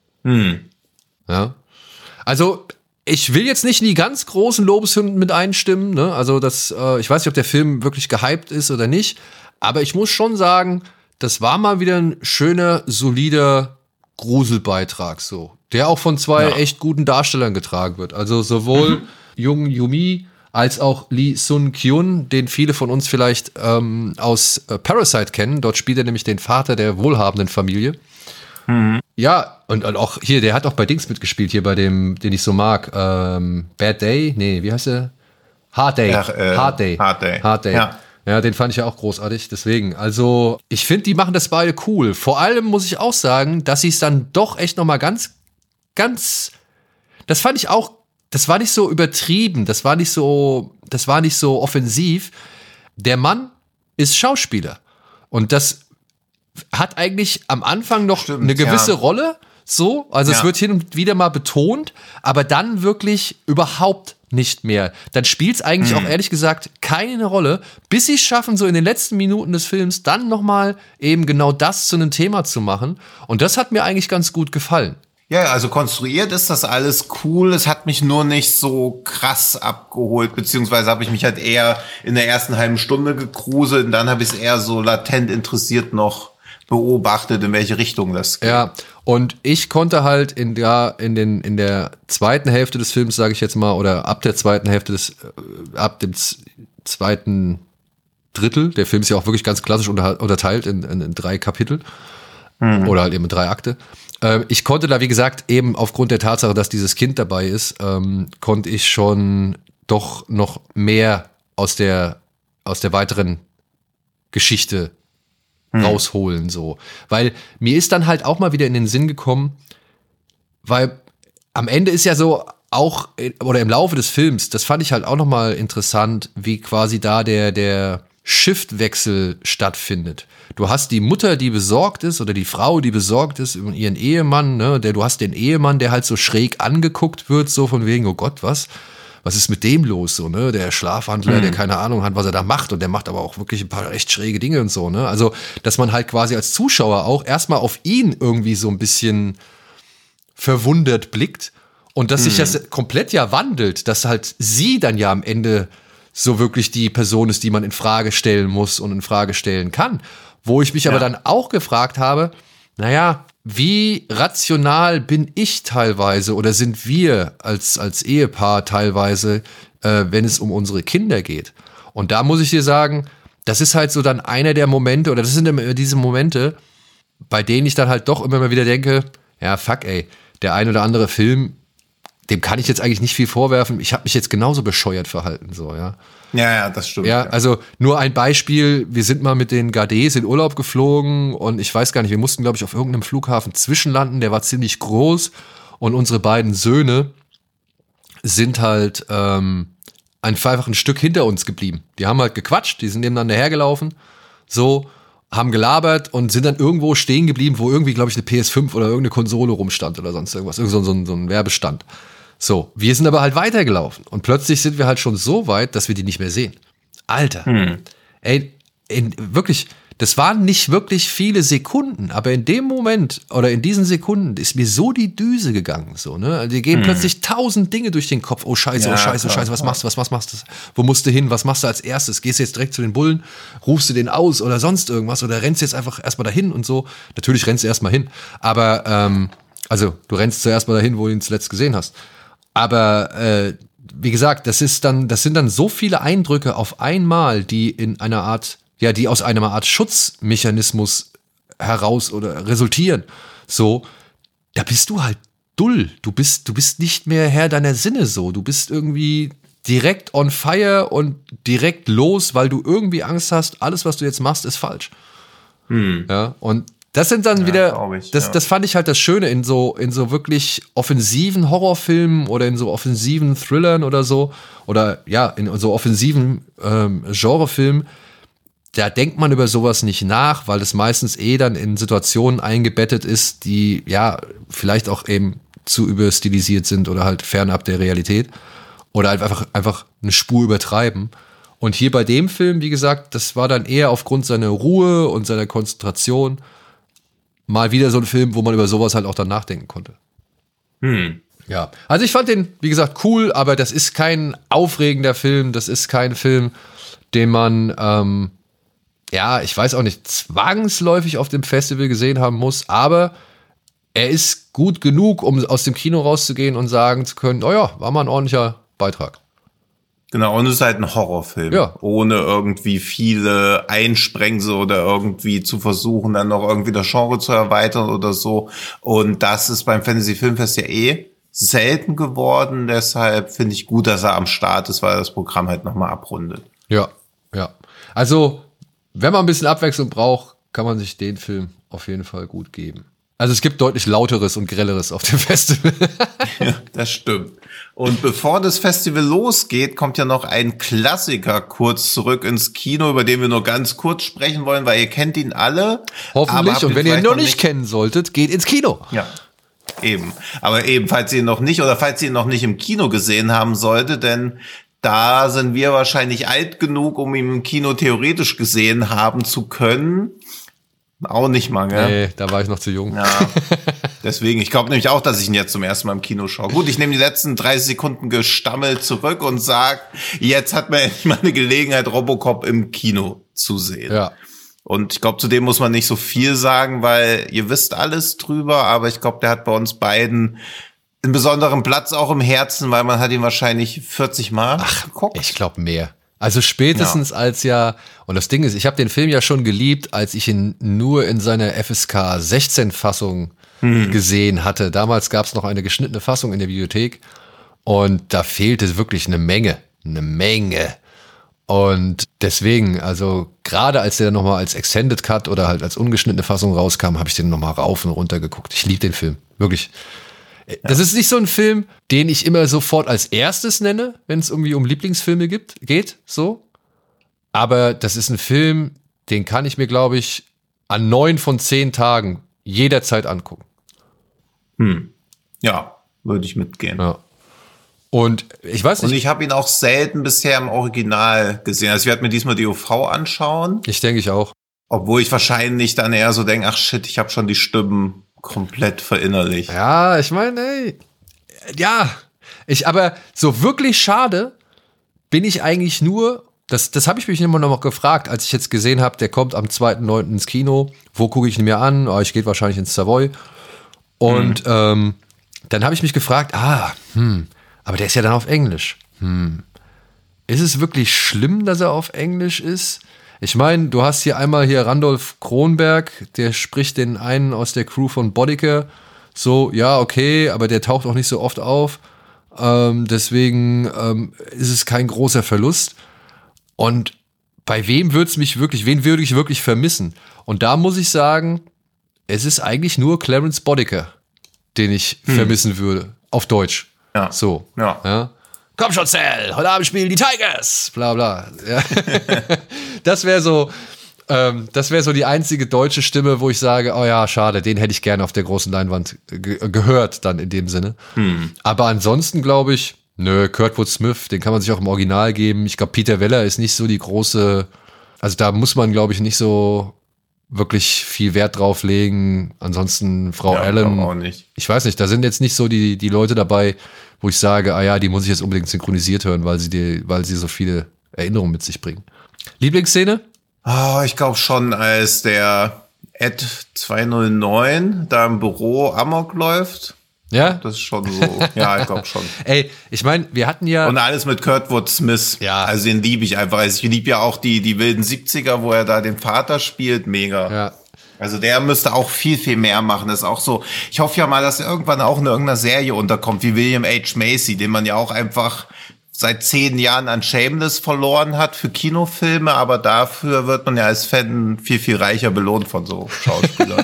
Ja. Also ich will jetzt nicht in die ganz großen Lobeshymnen mit einstimmen, ne? Also ich weiß nicht, ob der Film wirklich gehypt ist oder nicht, aber ich muss schon sagen, das war mal wieder ein schöner, solider Gruselbeitrag so, der auch von 2 echt guten Darstellern getragen wird. Also sowohl Jung Yumi als auch Lee Sun-kyun, den viele von uns vielleicht aus Parasite kennen. Dort spielt er nämlich den Vater der wohlhabenden Familie. Ja, und auch hier, der hat auch bei Dings mitgespielt, hier bei dem, den ich so mag. Bad Day? Nee, wie heißt der? Hard Day. Hard Day. Ja, den fand ich ja auch großartig, deswegen. Also, ich finde, die machen das beide cool. Vor allem muss ich auch sagen, dass sie es dann doch echt noch mal ganz, das fand ich auch, das war nicht so übertrieben, das war nicht so offensiv. Der Mann ist Schauspieler. Und das hat eigentlich am Anfang noch eine gewisse Rolle, so, also es wird hin und wieder mal betont, aber dann wirklich überhaupt nicht mehr. Dann spielt es eigentlich auch ehrlich gesagt keine Rolle, bis sie es schaffen, so in den letzten Minuten des Films dann nochmal eben genau das zu einem Thema zu machen. Und das hat mir eigentlich ganz gut gefallen. Ja, also konstruiert ist das alles cool. Es hat mich nur nicht so krass abgeholt, beziehungsweise habe ich mich halt eher in der ersten halben Stunde gegruselt und dann habe ich es eher so latent interessiert noch beobachtet, in welche Richtung das geht. Ja, und ich konnte halt in der zweiten Hälfte des Films, sage ich jetzt mal, oder ab der zweiten Hälfte ab dem zweiten Drittel, der Film ist ja auch wirklich ganz klassisch unterteilt in 3 Kapitel oder halt eben 3 Akte. Ich konnte da, wie gesagt, eben aufgrund der Tatsache, dass dieses Kind dabei ist, konnte ich schon doch noch mehr aus der weiteren Geschichte rausholen, so. Weil mir ist dann halt auch mal wieder in den Sinn gekommen, weil am Ende ist ja so auch, oder im Laufe des Films, das fand ich halt auch noch mal interessant, wie quasi da der Shiftwechsel stattfindet. Du hast die Mutter, die besorgt ist, oder die Frau, die besorgt ist um ihren Ehemann, ne, du hast den Ehemann, der halt so schräg angeguckt wird, so von wegen, oh Gott, was ist mit dem los, so, ne, der Schlafwandler, der keine Ahnung hat, was er da macht, und der macht aber auch wirklich ein paar echt schräge Dinge und so, ne, also, dass man halt quasi als Zuschauer auch erstmal auf ihn irgendwie so ein bisschen verwundert blickt und dass sich das komplett ja wandelt, dass halt sie dann ja am Ende so wirklich die Person ist, die man in Frage stellen muss und in Frage stellen kann. Wo ich mich aber dann auch gefragt habe, naja, wie rational bin ich teilweise oder sind wir als Ehepaar teilweise, wenn es um unsere Kinder geht? Und da muss ich dir sagen, das ist halt so dann einer der Momente, oder das sind immer diese Momente, bei denen ich dann halt doch immer mal wieder denke, ja, fuck ey, der ein oder andere Film, dem kann ich jetzt eigentlich nicht viel vorwerfen. Ich habe mich jetzt genauso bescheuert verhalten, so, ja. Ja, das stimmt. Ja, also nur ein Beispiel. Wir sind mal mit den Gardés in Urlaub geflogen und ich weiß gar nicht, wir mussten, glaube ich, auf irgendeinem Flughafen zwischenlanden. Der war ziemlich groß und unsere beiden Söhne sind halt einfach ein Stück hinter uns geblieben. Die haben halt gequatscht, die sind nebeneinander hergelaufen, so, haben gelabert und sind dann irgendwo stehen geblieben, wo irgendwie, glaube ich, eine PS5 oder irgendeine Konsole rumstand oder sonst irgendwas. Irgend so ein Werbestand. So, wir sind aber halt weitergelaufen und plötzlich sind wir halt schon so weit, dass wir die nicht mehr sehen. Alter, ey, wirklich, das waren nicht wirklich viele Sekunden, aber in dem Moment oder in diesen Sekunden ist mir so die Düse gegangen, so, ne? Die gehen plötzlich 1000 Dinge durch den Kopf. Oh Scheiße, Ja, oh Scheiße, klar, was machst du? Wo musst du hin? Was machst du als erstes? Gehst du jetzt direkt zu den Bullen? Rufst du den aus oder sonst irgendwas? Oder rennst jetzt einfach erstmal dahin und so? Natürlich rennst du erstmal hin, aber, also, du rennst zuerst mal dahin, wo du ihn zuletzt gesehen hast. Aber wie gesagt, das sind dann so viele Eindrücke auf einmal, die in einer Art, ja, die aus einer Art Schutzmechanismus heraus oder resultieren. So, da bist du halt dull. Du bist nicht mehr Herr deiner Sinne, so. Du bist irgendwie direkt on fire und direkt los, weil du irgendwie Angst hast, alles, was du jetzt machst, ist falsch. Ja, und das sind dann wieder, das fand ich halt das Schöne in so wirklich offensiven Horrorfilmen oder in so offensiven Thrillern oder so, oder ja, in so offensiven Genrefilmen. Da denkt man über sowas nicht nach, weil das meistens dann in Situationen eingebettet ist, die ja vielleicht auch eben zu überstilisiert sind oder halt fernab der Realität oder halt einfach eine Spur übertreiben. Und hier bei dem Film, wie gesagt, das war dann eher aufgrund seiner Ruhe und seiner Konzentration mal wieder so ein Film, wo man über sowas halt auch dann nachdenken konnte. Ja, also ich fand den, wie gesagt, cool, aber das ist kein aufregender Film, das ist kein Film, den man, ja, ich weiß auch nicht, zwangsläufig auf dem Festival gesehen haben muss, aber er ist gut genug, um aus dem Kino rauszugehen und sagen zu können, oh ja, war mal ein ordentlicher Beitrag. Genau, und es ist halt ein Horrorfilm, ohne irgendwie viele Einsprengsel oder irgendwie zu versuchen, dann noch irgendwie das Genre zu erweitern oder so. Und das ist beim Fantasy Filmfest ja selten geworden. Deshalb finde ich gut, dass er am Start ist, weil das Programm halt nochmal abrundet. Ja. Also, wenn man ein bisschen Abwechslung braucht, kann man sich den Film auf jeden Fall gut geben. Also es gibt deutlich Lauteres und Grelleres auf dem Festival. Ja, das stimmt. Und bevor das Festival losgeht, kommt ja noch ein Klassiker kurz zurück ins Kino, über den wir nur ganz kurz sprechen wollen, weil ihr kennt ihn alle. Hoffentlich. Und wenn ihr ihn noch nicht kennen solltet, geht ins Kino. Ja, eben. Aber eben, falls ihr ihn noch nicht oder falls ihr ihn noch nicht im Kino gesehen haben solltet, denn da sind wir wahrscheinlich alt genug, um ihn im Kino theoretisch gesehen haben zu können. Auch nicht mal, gell? Nee, da war ich noch zu jung. Ja, deswegen, ich glaube nämlich auch, dass ich ihn jetzt zum ersten Mal im Kino schaue. Gut, ich nehme die letzten 30 Sekunden gestammelt zurück und sag, jetzt hat man endlich mal eine Gelegenheit, Robocop im Kino zu sehen. Ja. Und ich glaube, zu dem muss man nicht so viel sagen, weil ihr wisst alles drüber, aber ich glaube, der hat bei uns beiden einen besonderen Platz auch im Herzen, weil man hat ihn wahrscheinlich 40 Mal geguckt. Ich glaube mehr. Also spätestens als und das Ding ist, ich habe den Film ja schon geliebt, als ich ihn nur in seiner FSK 16 Fassung gesehen hatte. Damals gab es noch eine geschnittene Fassung in der Videothek und da fehlte wirklich eine Menge. Und deswegen, also gerade als der dann nochmal als Extended Cut oder halt als ungeschnittene Fassung rauskam, habe ich den nochmal rauf und runter geguckt. Ich liebe den Film, wirklich. Das ist nicht so ein Film, den ich immer sofort als erstes nenne, wenn es irgendwie um Lieblingsfilme geht, so. Aber das ist ein Film, den kann ich mir, glaube ich, an 9 von 10 Tagen jederzeit angucken. Ja, würde ich mitgehen. Ja. Und ich weiß nicht. Und ich habe ihn auch selten bisher im Original gesehen. Also ich werde mir diesmal die OV anschauen. Ich denke ich auch. Obwohl ich wahrscheinlich dann eher so denke, ach shit, ich habe schon die Stimmen komplett verinnerlicht. Ja, ich meine, ey, aber so wirklich schade bin ich eigentlich nur, das habe ich mich immer noch gefragt, als ich jetzt gesehen habe, der kommt am 2.9. ins Kino, wo gucke ich ihn mir an? Oh, ich gehe wahrscheinlich ins Savoy. Und dann habe ich mich gefragt, aber der ist ja dann auf Englisch. Ist es wirklich schlimm, dass er auf Englisch ist? Ich meine, du hast hier einmal Randolph Kronberg, der spricht den einen aus der Crew von Boddicker. So, ja, okay, aber der taucht auch nicht so oft auf. Deswegen ist es kein großer Verlust. Und bei wen würde ich wirklich vermissen? Und da muss ich sagen, es ist eigentlich nur Clarence Boddicker, den ich vermissen würde. Auf Deutsch. Ja. So. Ja. Komm schon, Sal, heute Abend spielen die Tigers. Bla bla. Ja. Das wäre so die einzige deutsche Stimme, wo ich sage, oh ja, schade, den hätte ich gerne auf der großen Leinwand gehört, dann in dem Sinne. Aber ansonsten glaube ich, Kurtwood Smith, den kann man sich auch im Original geben. Ich glaube, Peter Weller ist nicht so die große, also da muss man, glaube ich, nicht so wirklich viel Wert drauf legen. Ansonsten Frau Allen, auch nicht. Ich weiß nicht, da sind jetzt nicht so die Leute dabei, wo ich sage, die muss ich jetzt unbedingt synchronisiert hören, weil sie so viele Erinnerungen mit sich bringen. Lieblingsszene? Oh, ich glaube schon, als der Ed 209 da im Büro Amok läuft. Ja? Das ist schon so. Ja, ich glaube schon. Ey, ich meine, wir hatten ja... Und alles mit Kurtwood Smith. Ja. Also den liebe ich einfach. Also ich liebe ja auch die wilden 70er, wo er da den Vater spielt. Mega. Ja. Also der müsste auch viel, viel mehr machen. Das ist auch so. Ich hoffe ja mal, dass er irgendwann auch in irgendeiner Serie unterkommt, wie William H. Macy, den man ja auch einfach seit 10 Jahren an Shameless verloren hat für Kinofilme. Aber dafür wird man ja als Fan viel, viel reicher belohnt von so Schauspielern.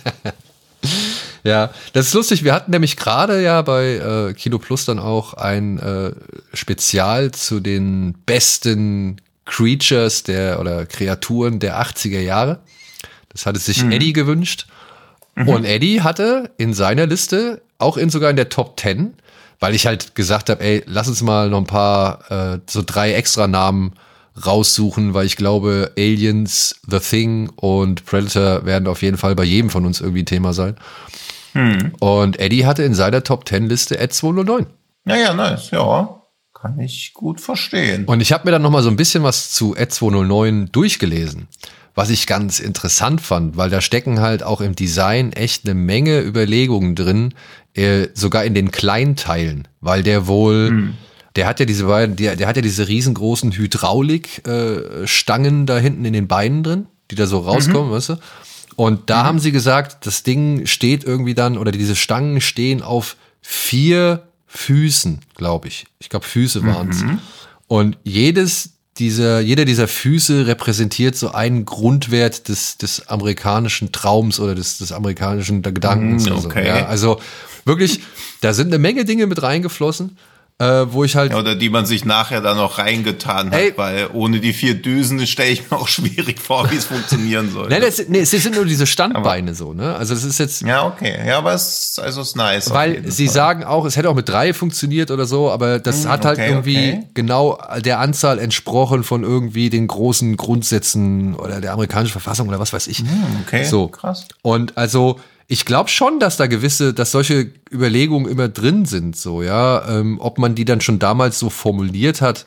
Ja, das ist lustig. Wir hatten nämlich gerade bei Kino Plus dann auch ein Spezial zu den besten Creatures oder Kreaturen der 80er Jahre. Das hatte sich Eddie gewünscht. Und Eddie hatte in seiner Liste, auch sogar in der Top 10, weil ich halt gesagt habe, ey, lass uns mal noch ein paar, so 3 extra Namen raussuchen, weil ich glaube, Aliens, The Thing und Predator werden auf jeden Fall bei jedem von uns irgendwie ein Thema sein. Und Eddie hatte in seiner Top 10 Liste Ed 209. Ja, nice, ja. Kann ich gut verstehen. Und ich habe mir dann noch mal so ein bisschen was zu Ed 209 durchgelesen, was ich ganz interessant fand, weil da stecken halt auch im Design echt eine Menge Überlegungen drin, sogar in den Kleinteilen, weil der wohl, der hat ja diese riesengroßen Hydraulikstangen da hinten in den Beinen drin, die da so rauskommen, weißt du? Und da haben sie gesagt, das Ding steht irgendwie dann, oder diese Stangen stehen auf 4 Füßen, glaube ich. Ich glaube, Füße waren es. Und jeder dieser Füße repräsentiert so einen Grundwert des amerikanischen Traums oder des amerikanischen Gedankens. Okay. Ja, also wirklich, da sind eine Menge Dinge mit reingeflossen. wo ich halt... Ja, oder die man sich nachher dann noch reingetan hat, weil ohne die 4 Düsen stelle ich mir auch schwierig vor, wie es funktionieren soll. Es sind nur diese Standbeine aber, so, ne? Also das ist jetzt... Ja, okay. Ja, aber es ist nice. Weil sie sagen auch, es hätte auch mit 3 funktioniert oder so, aber das hat halt irgendwie genau der Anzahl entsprochen von irgendwie den großen Grundsätzen oder der amerikanischen Verfassung oder was weiß ich. Okay, so. Krass. Und also... Ich glaube schon, dass dass solche Überlegungen immer drin sind, so, ja. Ob man die dann schon damals so formuliert hat,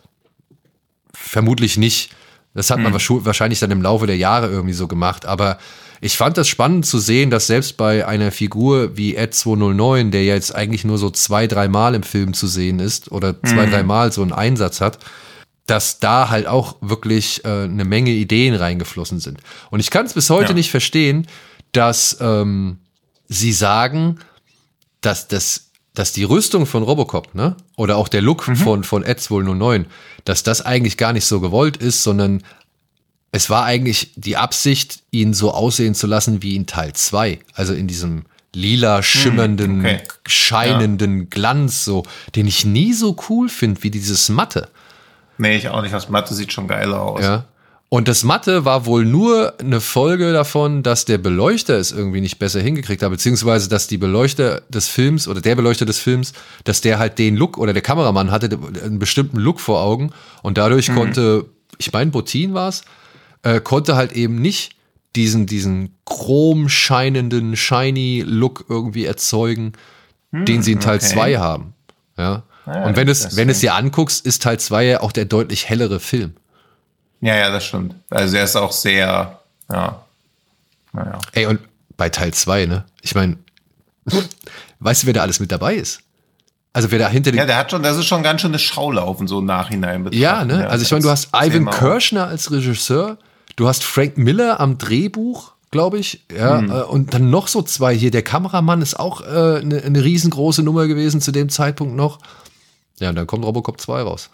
vermutlich nicht. Das hat man wahrscheinlich dann im Laufe der Jahre irgendwie so gemacht. Aber ich fand das spannend zu sehen, dass selbst bei einer Figur wie Ed 209, der ja jetzt eigentlich nur so 2-3 Mal im Film zu sehen ist oder 2-3 Mal so einen Einsatz hat, dass da halt auch wirklich eine Menge Ideen reingeflossen sind. Und ich kann es bis heute nicht verstehen, dass sie sagen, dass die Rüstung von Robocop, ne, oder auch der Look von Ed 209, dass das eigentlich gar nicht so gewollt ist, sondern es war eigentlich die Absicht, ihn so aussehen zu lassen wie in Teil 2. Also in diesem lila, schimmernden, scheinenden Glanz, so, den ich nie so cool finde wie dieses Matte. Nee, ich auch nicht. Das Matte sieht schon geiler aus. Ja. Und das Matte war wohl nur eine Folge davon, dass der Beleuchter es irgendwie nicht besser hingekriegt hat, beziehungsweise dass die Beleuchter des Films oder der Beleuchter des Films, dass der halt den Look oder der Kameramann hatte einen bestimmten Look vor Augen und dadurch konnte, ich meine Bottin war es, konnte halt eben nicht diesen chromscheinenden, shiny Look irgendwie erzeugen, den sie in Teil 2 haben. Ja. Und wenn es dir anguckst, ist Teil 2 ja auch der deutlich hellere Film. Ja, das stimmt. Also er ist auch sehr, naja. Ey, und bei Teil 2, ne? Ich meine, weißt du, wer da alles mit dabei ist? Also wer da hinter dem... Ja, das ist schon ganz schön eine Schaulaufen, so im Nachhinein betrachtet. Ja, ne? Also ich meine, du hast Ivan Kershner als Regisseur, du hast Frank Miller am Drehbuch, glaube ich, ja, und dann noch so 2 hier. Der Kameramann ist auch eine riesengroße Nummer gewesen zu dem Zeitpunkt noch. Ja, und dann kommt Robocop 2 raus.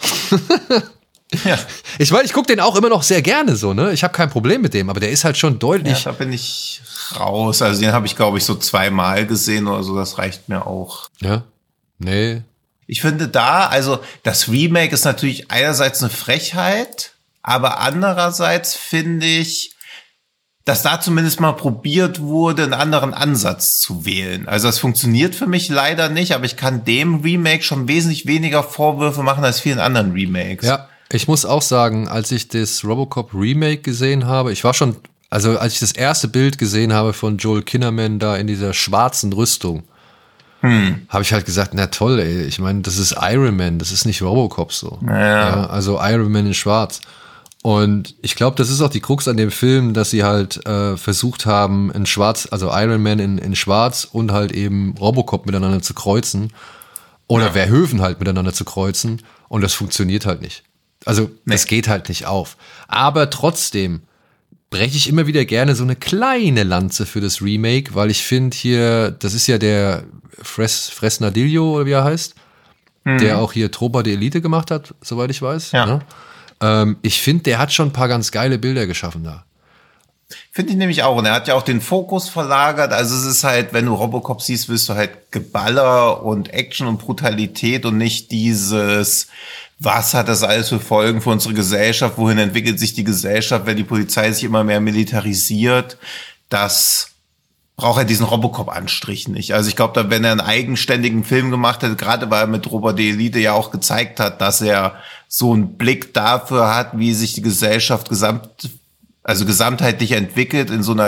Ja. Ich meine, ich gucke den auch immer noch sehr gerne so, ne? Ich habe kein Problem mit dem, aber der ist halt schon deutlich... Ja, da bin ich raus. Also den habe ich, glaube ich, so 2-mal gesehen oder so. Das reicht mir auch. Ja? Nee. Ich finde also das Remake ist natürlich einerseits eine Frechheit, aber andererseits finde ich, dass da zumindest mal probiert wurde, einen anderen Ansatz zu wählen. Also das funktioniert für mich leider nicht, aber ich kann dem Remake schon wesentlich weniger Vorwürfe machen als vielen anderen Remakes. Ja. Ich muss auch sagen, als ich das Robocop Remake gesehen habe, als ich das erste Bild gesehen habe von Joel Kinnaman da in dieser schwarzen Rüstung, habe ich halt gesagt, na toll, ey, ich meine, das ist Iron Man, das ist nicht Robocop so. Ja, also Iron Man in schwarz. Und ich glaube, das ist auch die Krux an dem Film, dass sie halt versucht haben, also Iron Man in schwarz und halt eben Robocop miteinander zu kreuzen oder Verhoeven halt miteinander zu kreuzen und das funktioniert halt nicht. Also, das geht halt nicht auf. Aber trotzdem breche ich immer wieder gerne so eine kleine Lanze für das Remake, weil ich finde hier, das ist ja der Fresnadillo, oder wie er heißt, der auch hier Tropa de Elite gemacht hat, soweit ich weiß. Ja. Ne? Ich finde, der hat schon ein paar ganz geile Bilder geschaffen da. Finde ich nämlich auch. Und er hat ja auch den Fokus verlagert. Also es ist halt, wenn du Robocop siehst, wirst du halt Geballer und Action und Brutalität und nicht dieses... Was hat das alles für Folgen für unsere Gesellschaft? Wohin entwickelt sich die Gesellschaft, wenn die Polizei sich immer mehr militarisiert? Das braucht er diesen Robocop-Anstrich nicht. Also ich glaube, wenn er einen eigenständigen Film gemacht hätte, gerade weil er mit Tropa de Elite ja auch gezeigt hat, dass er so einen Blick dafür hat, wie sich die Gesellschaft gesamtheitlich entwickelt aus so einer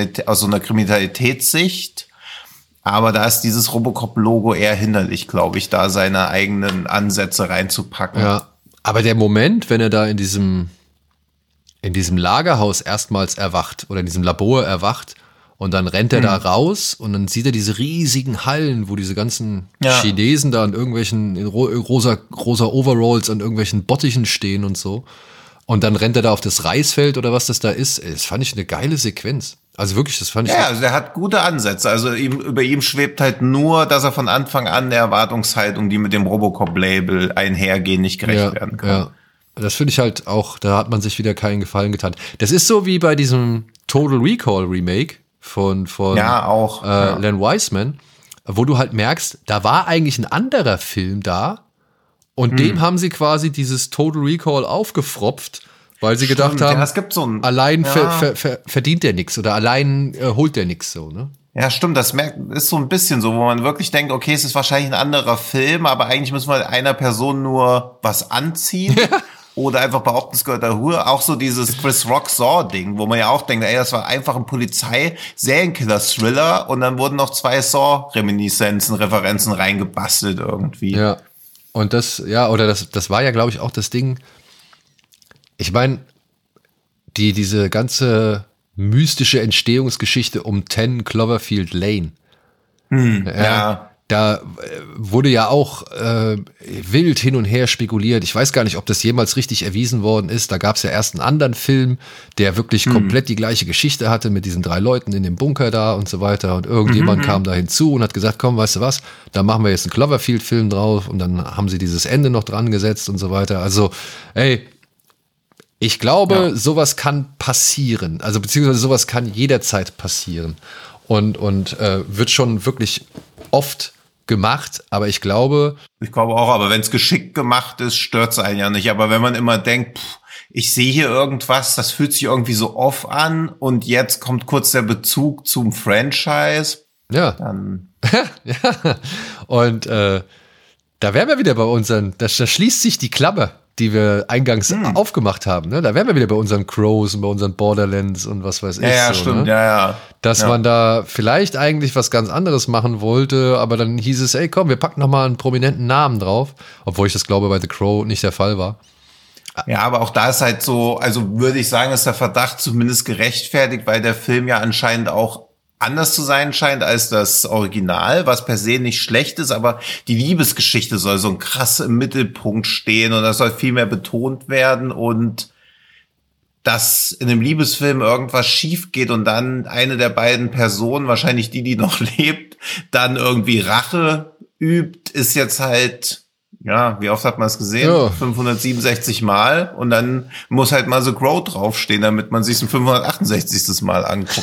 Kriminalitätssicht. Aber da ist dieses Robocop-Logo eher hinderlich, glaube ich, da seine eigenen Ansätze reinzupacken. Ja, aber der Moment, wenn er da in diesem Lagerhaus erstmals erwacht oder in diesem Labor erwacht und dann rennt er da raus und dann sieht er diese riesigen Hallen, wo diese ganzen Chinesen da in irgendwelchen in rosa Overalls an irgendwelchen Bottichen stehen und so. Und dann rennt er da auf das Reisfeld oder was das da ist. Das fand ich eine geile Sequenz. Also wirklich, das fand ich... Ja, also er hat gute Ansätze. Also über ihm schwebt halt nur, dass er von Anfang an der Erwartungshaltung, die mit dem Robocop-Label einhergehen, nicht gerecht werden kann. Ja. Das finde ich halt auch, da hat man sich wieder keinen Gefallen getan. Das ist so wie bei diesem Total Recall Remake von Len Wiseman, wo du halt merkst, da war eigentlich ein anderer Film da Und dem haben sie quasi dieses Total Recall aufgefropft, weil sie gedacht haben, ja, es gibt so ein, allein verdient der nichts oder allein holt der nichts so, ne? Ja, stimmt, ist so ein bisschen so, wo man wirklich denkt, okay, es ist wahrscheinlich ein anderer Film, aber eigentlich müssen wir einer Person nur was anziehen oder einfach behaupten, es gehört der Ruhe. Auch so dieses Chris Rock Saw-Ding, wo man ja auch denkt, ey, das war einfach ein Polizei-Serienkiller-Thriller und dann wurden noch 2 Saw-Reminiszenzen, Referenzen reingebastelt irgendwie. Ja, und das war ja, glaube ich, auch das Ding. Ich meine, diese ganze mystische Entstehungsgeschichte um 10 Cloverfield Lane. Ja. Da wurde ja auch wild hin und her spekuliert. Ich weiß gar nicht, ob das jemals richtig erwiesen worden ist. Da gab es ja erst einen anderen Film, der wirklich komplett die gleiche Geschichte hatte mit diesen 3 Leuten in dem Bunker da und so weiter. Und irgendjemand kam da hinzu und hat gesagt, komm, weißt du was, da machen wir jetzt einen Cloverfield-Film drauf. Und dann haben sie dieses Ende noch dran gesetzt und so weiter. Also, ey, ich glaube, sowas kann passieren. Also beziehungsweise sowas kann jederzeit passieren. Und wird schon wirklich oft gemacht. Aber ich glaube auch, aber wenn es geschickt gemacht ist, stört es einen ja nicht. Aber wenn man immer denkt, ich sehe hier irgendwas, das fühlt sich irgendwie so off an und jetzt kommt kurz der Bezug zum Franchise, dann... ja. Und da wären wir wieder bei unseren, da schließt sich die Klammer, die wir eingangs aufgemacht haben. Ne? Da wären wir wieder bei unseren Crows und bei unseren Borderlands und was weiß ich. Ja, so, stimmt, ne? ja. Dass man da vielleicht eigentlich was ganz anderes machen wollte, aber dann hieß es, ey komm, wir packen nochmal einen prominenten Namen drauf. Obwohl ich das glaube, bei The Crow nicht der Fall war. Ja, aber auch da ist halt so, also würde ich sagen, ist der Verdacht zumindest gerechtfertigt, weil der Film ja anscheinend auch anders zu sein scheint als das Original, was per se nicht schlecht ist, aber die Liebesgeschichte soll so krass im Mittelpunkt stehen und das soll viel mehr betont werden und dass in einem Liebesfilm irgendwas schief geht und dann eine der beiden Personen, wahrscheinlich die noch lebt, dann irgendwie Rache übt, ist jetzt halt, ja, wie oft hat man es gesehen? Ja. 567 Mal und dann muss halt mal so Crow draufstehen, damit man sich ein 568. Mal anguckt.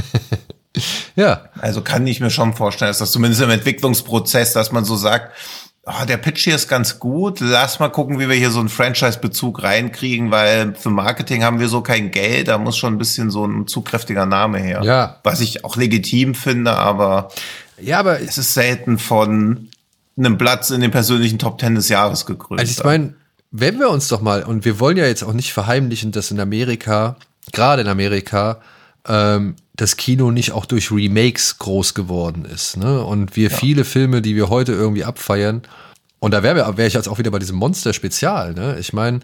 Ja. Also kann ich mir schon vorstellen, dass das zumindest im Entwicklungsprozess, dass man so sagt, der Pitch hier ist ganz gut, lass mal gucken, wie wir hier so einen Franchise-Bezug reinkriegen, weil für Marketing haben wir so kein Geld, da muss schon ein bisschen so ein zugkräftiger Name her. Ja. Was ich auch legitim finde, aber es ist selten von einem Platz in den persönlichen Top 10 des Jahres gegründet. Also ich meine, wenn wir uns doch mal, und wir wollen ja jetzt auch nicht verheimlichen, dass gerade in Amerika, das Kino nicht auch durch Remakes groß geworden ist, ne? Und wir viele Filme, die wir heute irgendwie abfeiern, und da wäre ich jetzt auch wieder bei diesem Monster-Spezial, ne? Ich meine,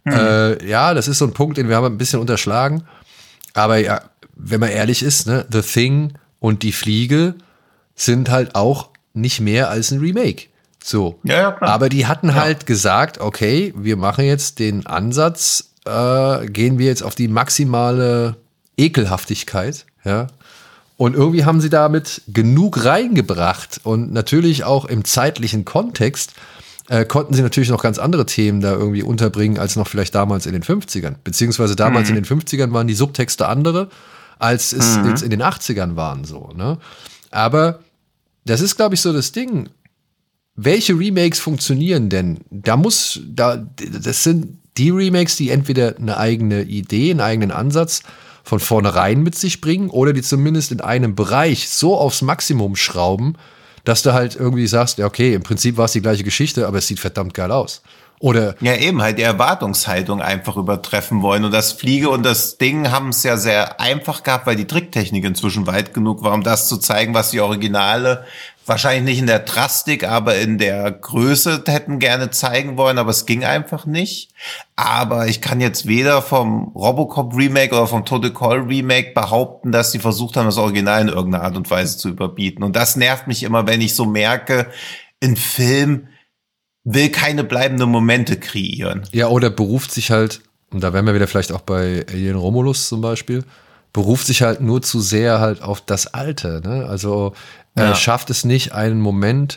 das ist so ein Punkt, den wir haben ein bisschen unterschlagen, aber ja, wenn man ehrlich ist, ne, The Thing und Die Fliege sind halt auch nicht mehr als ein Remake. So. Ja, klar. Aber die hatten halt gesagt, okay, wir machen jetzt den Ansatz, gehen wir jetzt auf die maximale Ekelhaftigkeit, ja. Und irgendwie haben sie damit genug reingebracht und natürlich auch im zeitlichen Kontext konnten sie natürlich noch ganz andere Themen da irgendwie unterbringen, als noch vielleicht damals in den 50ern. Beziehungsweise damals in den 50ern waren die Subtexte andere, als es jetzt in den 80ern waren, so, ne. Aber das ist, glaube ich, so das Ding. Welche Remakes funktionieren denn? Das sind die Remakes, die entweder eine eigene Idee, einen eigenen Ansatz von vornherein mit sich bringen oder die zumindest in einem Bereich so aufs Maximum schrauben, dass du halt irgendwie sagst, ja, okay, im Prinzip war es die gleiche Geschichte, aber es sieht verdammt geil aus. Oder ja, eben halt die Erwartungshaltung einfach übertreffen wollen. Und das Fliege und das Ding haben es ja sehr einfach gehabt, weil die Tricktechnik inzwischen weit genug war, um das zu zeigen, was die Originale wahrscheinlich nicht in der Drastik, aber in der Größe hätten gerne zeigen wollen, aber es ging einfach nicht. Aber ich kann jetzt weder vom Robocop Remake oder vom Total Call Remake behaupten, dass sie versucht haben, das Original in irgendeiner Art und Weise zu überbieten. Und das nervt mich immer, wenn ich so merke, ein Film will keine bleibenden Momente kreieren. Ja, oder beruft sich halt, und da wären wir wieder vielleicht auch bei Alien Romulus zum Beispiel, beruft sich halt nur zu sehr halt auf das Alte, ne? Also schafft es nicht, einen Moment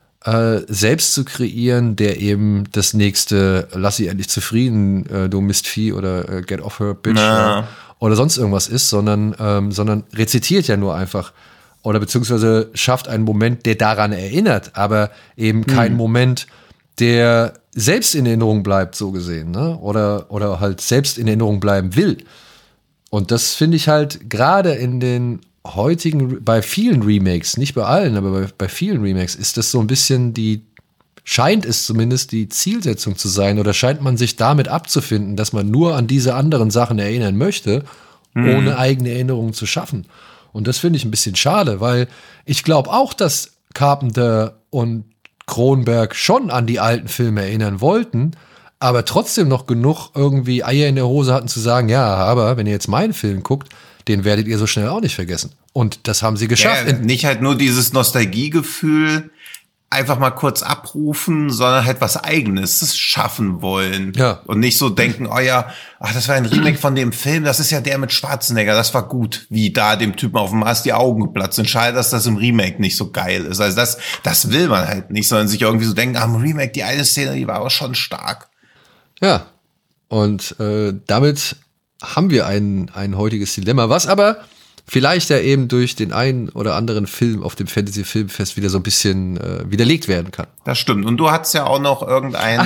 selbst zu kreieren, der eben das nächste lass sie endlich zufrieden, du Mistvieh oder get off her bitch oder sonst irgendwas ist, sondern rezitiert ja nur einfach oder beziehungsweise schafft einen Moment, der daran erinnert, aber eben kein Moment, der selbst in Erinnerung bleibt, so gesehen, ne? Oder halt selbst in Erinnerung bleiben will. Und das finde ich halt gerade in den heutigen, bei vielen Remakes, nicht bei allen, aber bei vielen Remakes ist das so ein bisschen scheint es zumindest die Zielsetzung zu sein oder scheint man sich damit abzufinden, dass man nur an diese anderen Sachen erinnern möchte, ohne eigene Erinnerungen zu schaffen. Und das finde ich ein bisschen schade, weil ich glaube auch, dass Carpenter und Cronenberg schon an die alten Filme erinnern wollten, aber trotzdem noch genug irgendwie Eier in der Hose hatten zu sagen, ja, aber wenn ihr jetzt meinen Film guckt, den werdet ihr so schnell auch nicht vergessen. Und das haben sie geschafft. Ja, nicht halt nur dieses Nostalgiegefühl einfach mal kurz abrufen, sondern halt was Eigenes schaffen wollen. Ja. Und nicht so denken, oh ja, das war ein Remake von dem Film, das ist ja der mit Schwarzenegger, das war gut, wie da dem Typen auf dem Mars die Augen geplatzt sind. Schade, dass das im Remake nicht so geil ist. Also das will man halt nicht, sondern sich irgendwie so denken, im Remake, die eine Szene, die war aber schon stark. Ja, und damit haben wir ein heutiges Dilemma, was aber vielleicht ja eben durch den einen oder anderen Film auf dem Fantasy-Filmfest wieder so ein bisschen widerlegt werden kann. Das stimmt. Und du hattest ja auch noch irgendeinen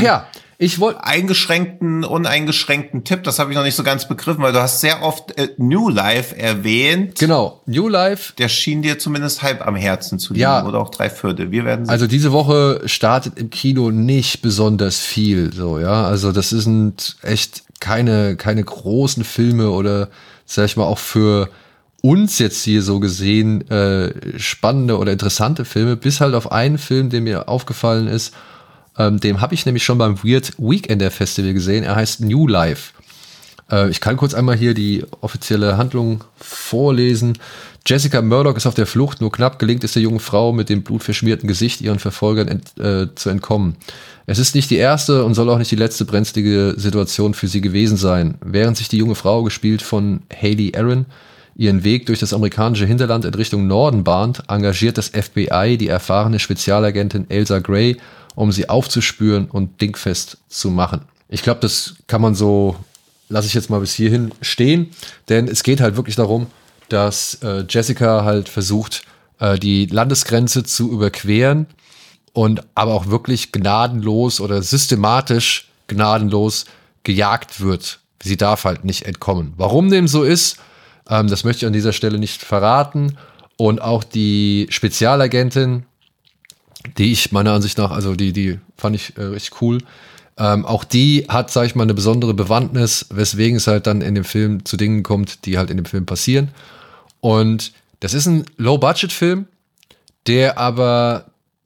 uneingeschränkten Tipp, das habe ich noch nicht so ganz begriffen, weil du hast sehr oft New Life erwähnt. Genau, New Life. Der schien dir zumindest halb am Herzen zu liegen, oder auch 3/4. Wir werden sehen. Also diese Woche startet im Kino nicht besonders viel, so, ja. Also das sind echt keine großen Filme oder, sag ich mal, auch für uns jetzt hier so gesehen spannende oder interessante Filme, bis halt auf einen Film, der mir aufgefallen ist. Dem habe ich nämlich schon beim Weird Weekender Festival gesehen. Er heißt New Life. Ich kann kurz einmal hier die offizielle Handlung vorlesen. Jessica Murdoch ist auf der Flucht. Nur knapp gelingt es der jungen Frau mit dem blutverschmierten Gesicht ihren Verfolgern zu entkommen. Es ist nicht die erste und soll auch nicht die letzte brenzlige Situation für sie gewesen sein. Während sich die junge Frau, gespielt von Hayley Aaron, ihren Weg durch das amerikanische Hinterland in Richtung Norden bahnt, engagiert das FBI die erfahrene Spezialagentin Elsa Gray, um sie aufzuspüren und dingfest zu machen. Ich glaube, das kann man so, lasse ich jetzt mal bis hierhin stehen, denn es geht halt wirklich darum, dass Jessica halt versucht, die Landesgrenze zu überqueren und aber auch wirklich gnadenlos oder systematisch gnadenlos gejagt wird. Sie darf halt nicht entkommen. Warum dem so ist, das möchte ich an dieser Stelle nicht verraten. Und auch die Spezialagentin, die ich meiner Ansicht nach, also die fand ich richtig cool. Auch die hat, sag ich mal, eine besondere Bewandtnis, weswegen es halt dann in dem Film zu Dingen kommt, die halt in dem Film passieren. Und das ist ein Low-Budget-Film, der aber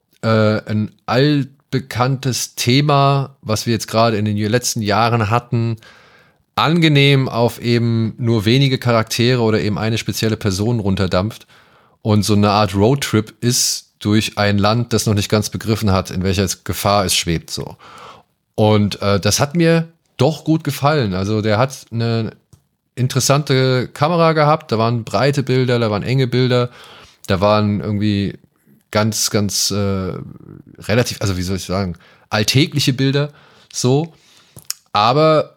ein allbekanntes Thema, was wir jetzt gerade in den letzten Jahren hatten, angenehm auf eben nur wenige Charaktere oder eben eine spezielle Person runterdampft und so eine Art Roadtrip ist durch ein Land, das noch nicht ganz begriffen hat, in welcher Gefahr es schwebt, so. Und das hat mir doch gut gefallen. Also der hat eine interessante Kamera gehabt, da waren breite Bilder, da waren enge Bilder, da waren irgendwie ganz relativ, also wie soll ich sagen, alltägliche Bilder, so. Aber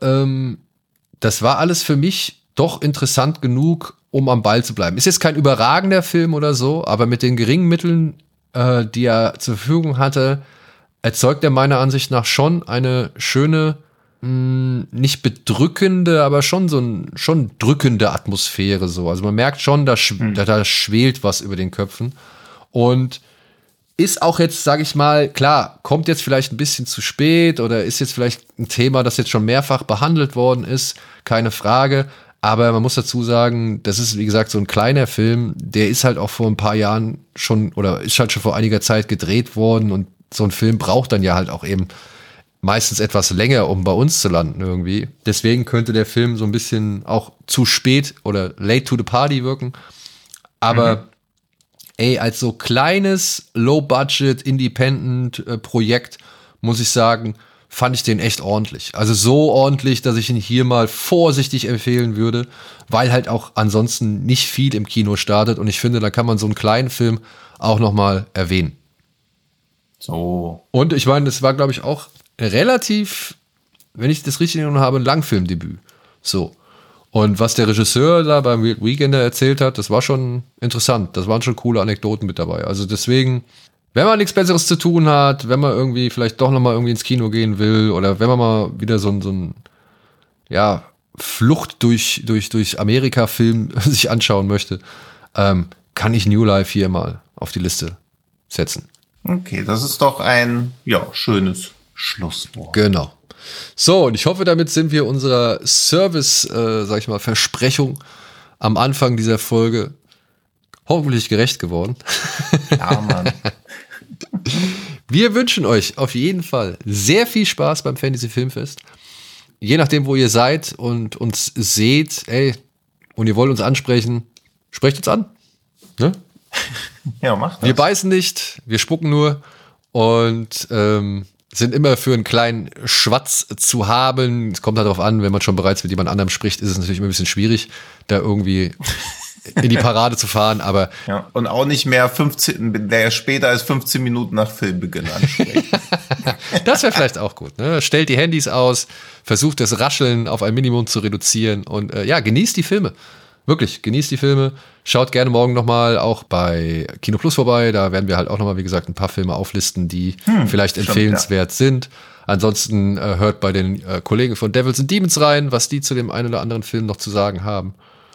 das war alles für mich doch interessant genug, um am Ball zu bleiben. Ist jetzt kein überragender Film oder so, aber mit den geringen Mitteln, die er zur Verfügung hatte, erzeugt er meiner Ansicht nach schon eine schöne, nicht bedrückende, aber schon drückende Atmosphäre, so. Also man merkt schon, da schwelt was über den Köpfen. Und ist auch jetzt, sage ich mal, klar, kommt jetzt vielleicht ein bisschen zu spät oder ist jetzt vielleicht ein Thema, das jetzt schon mehrfach behandelt worden ist, keine Frage. Aber man muss dazu sagen, das ist, wie gesagt, so ein kleiner Film, der ist halt auch vor ein paar Jahren schon oder ist halt schon vor einiger Zeit gedreht worden und so ein Film braucht dann ja halt auch eben meistens etwas länger, um bei uns zu landen irgendwie. Deswegen könnte der Film so ein bisschen auch zu spät oder late to the party wirken. Aber als so kleines, low-budget, Independent-Projekt, muss ich sagen, fand ich den echt ordentlich. Also so ordentlich, dass ich ihn hier mal vorsichtig empfehlen würde, weil halt auch ansonsten nicht viel im Kino startet. Und ich finde, da kann man so einen kleinen Film auch noch mal erwähnen. So. Und ich meine, das war, glaube ich, auch relativ, wenn ich das richtig erinnere habe, ein Langfilmdebüt. So. Und was der Regisseur da beim Weekender erzählt hat, das war schon interessant. Das waren schon coole Anekdoten mit dabei. Also deswegen, wenn man nichts Besseres zu tun hat, wenn man irgendwie vielleicht doch nochmal irgendwie ins Kino gehen will oder wenn man mal wieder so ein Flucht durch Amerika-Film sich anschauen möchte, kann ich New Life hier mal auf die Liste setzen. Okay, das ist doch ein schönes Schlusswort. Genau. So, und ich hoffe, damit sind wir unserer Versprechung am Anfang dieser Folge hoffentlich gerecht geworden. Ja, Mann. Wir wünschen euch auf jeden Fall sehr viel Spaß beim Fantasy Filmfest. Je nachdem, wo ihr seid und uns seht, und ihr wollt uns ansprechen, sprecht uns an. Ne? Ja, macht das. Wir beißen nicht, wir spucken nur und sind immer für einen kleinen Schwatz zu haben. Es kommt halt darauf an, wenn man schon bereits mit jemand anderem spricht, ist es natürlich immer ein bisschen schwierig, da irgendwie in die Parade zu fahren, aber ja, und auch nicht mehr später als 15 Minuten nach Filmbeginn ansprechen. Das wäre vielleicht auch gut. Ne? Stellt die Handys aus, versucht das Rascheln auf ein Minimum zu reduzieren und genießt die Filme. Wirklich, genießt die Filme. Schaut gerne morgen nochmal auch bei Kino Plus vorbei. Da werden wir halt auch nochmal, wie gesagt, ein paar Filme auflisten, die vielleicht empfehlenswert sind. Ansonsten hört bei den Kollegen von Devils and Demons rein, was die zu dem einen oder anderen Film noch zu sagen haben.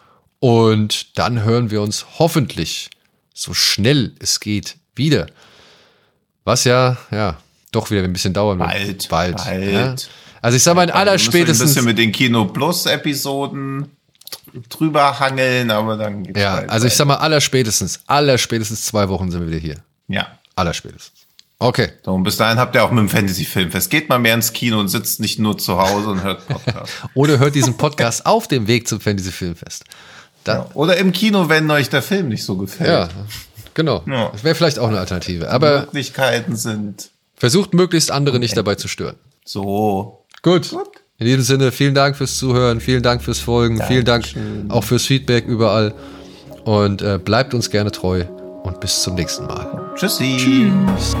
Und dann hören wir uns hoffentlich so schnell es geht wieder. Was doch wieder ein bisschen dauern wird. Bald. Ja. Also ich sag mal, in allerspätestens. Wir müssen ein bisschen mit den Kino Plus Episoden drüber hangeln, aber dann geht's weiter. Also ich sag mal, allerspätestens 2 Wochen sind wir wieder hier. Ja. Allerspätestens. Okay. So, und bis dahin habt ihr auch mit dem Fantasy Filmfest. Geht mal mehr ins Kino und sitzt nicht nur zu Hause und hört Podcast. Oder hört diesen Podcast auf dem Weg zum Fantasy Filmfest. Oder im Kino, wenn euch der Film nicht so gefällt. Ja, genau. Ja. Das wäre vielleicht auch eine Alternative. Aber Möglichkeiten sind. Versucht möglichst andere nicht dabei zu stören. So. Gut. In diesem Sinne, vielen Dank fürs Zuhören, vielen Dank fürs Folgen, vielen Dank auch fürs Feedback überall. Und bleibt uns gerne treu und bis zum nächsten Mal. Tschüssi. Tschüss.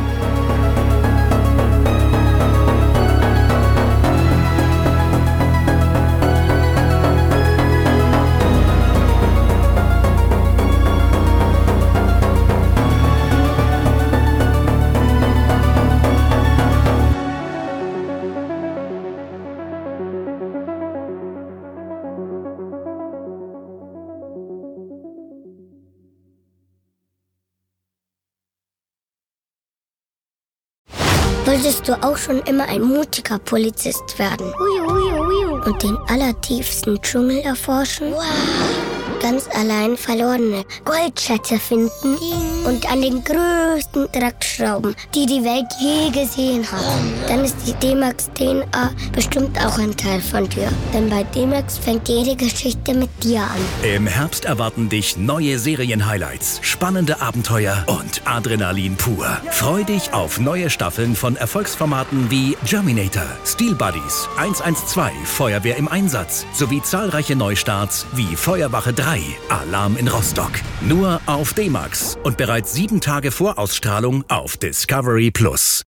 Wolltest du auch schon immer ein mutiger Polizist werden? Und den allertiefsten Dschungel erforschen? Wow. Ganz allein verlorene Goldschätze finden und an den größten Dreck schrauben, die die Welt je gesehen hat. Dann ist die D-Max DNA bestimmt auch ein Teil von dir. Denn bei D-Max fängt jede Geschichte mit dir an. Im Herbst erwarten dich neue Serien-Highlights, spannende Abenteuer und Adrenalin pur. Freu dich auf neue Staffeln von Erfolgsformaten wie Germinator, Steel Buddies, 112, Feuerwehr im Einsatz sowie zahlreiche Neustarts wie Feuerwache 3, Alarm in Rostock. Nur auf D-Max und bereits 7 Tage vor Ausstrahlung auf Discovery Plus.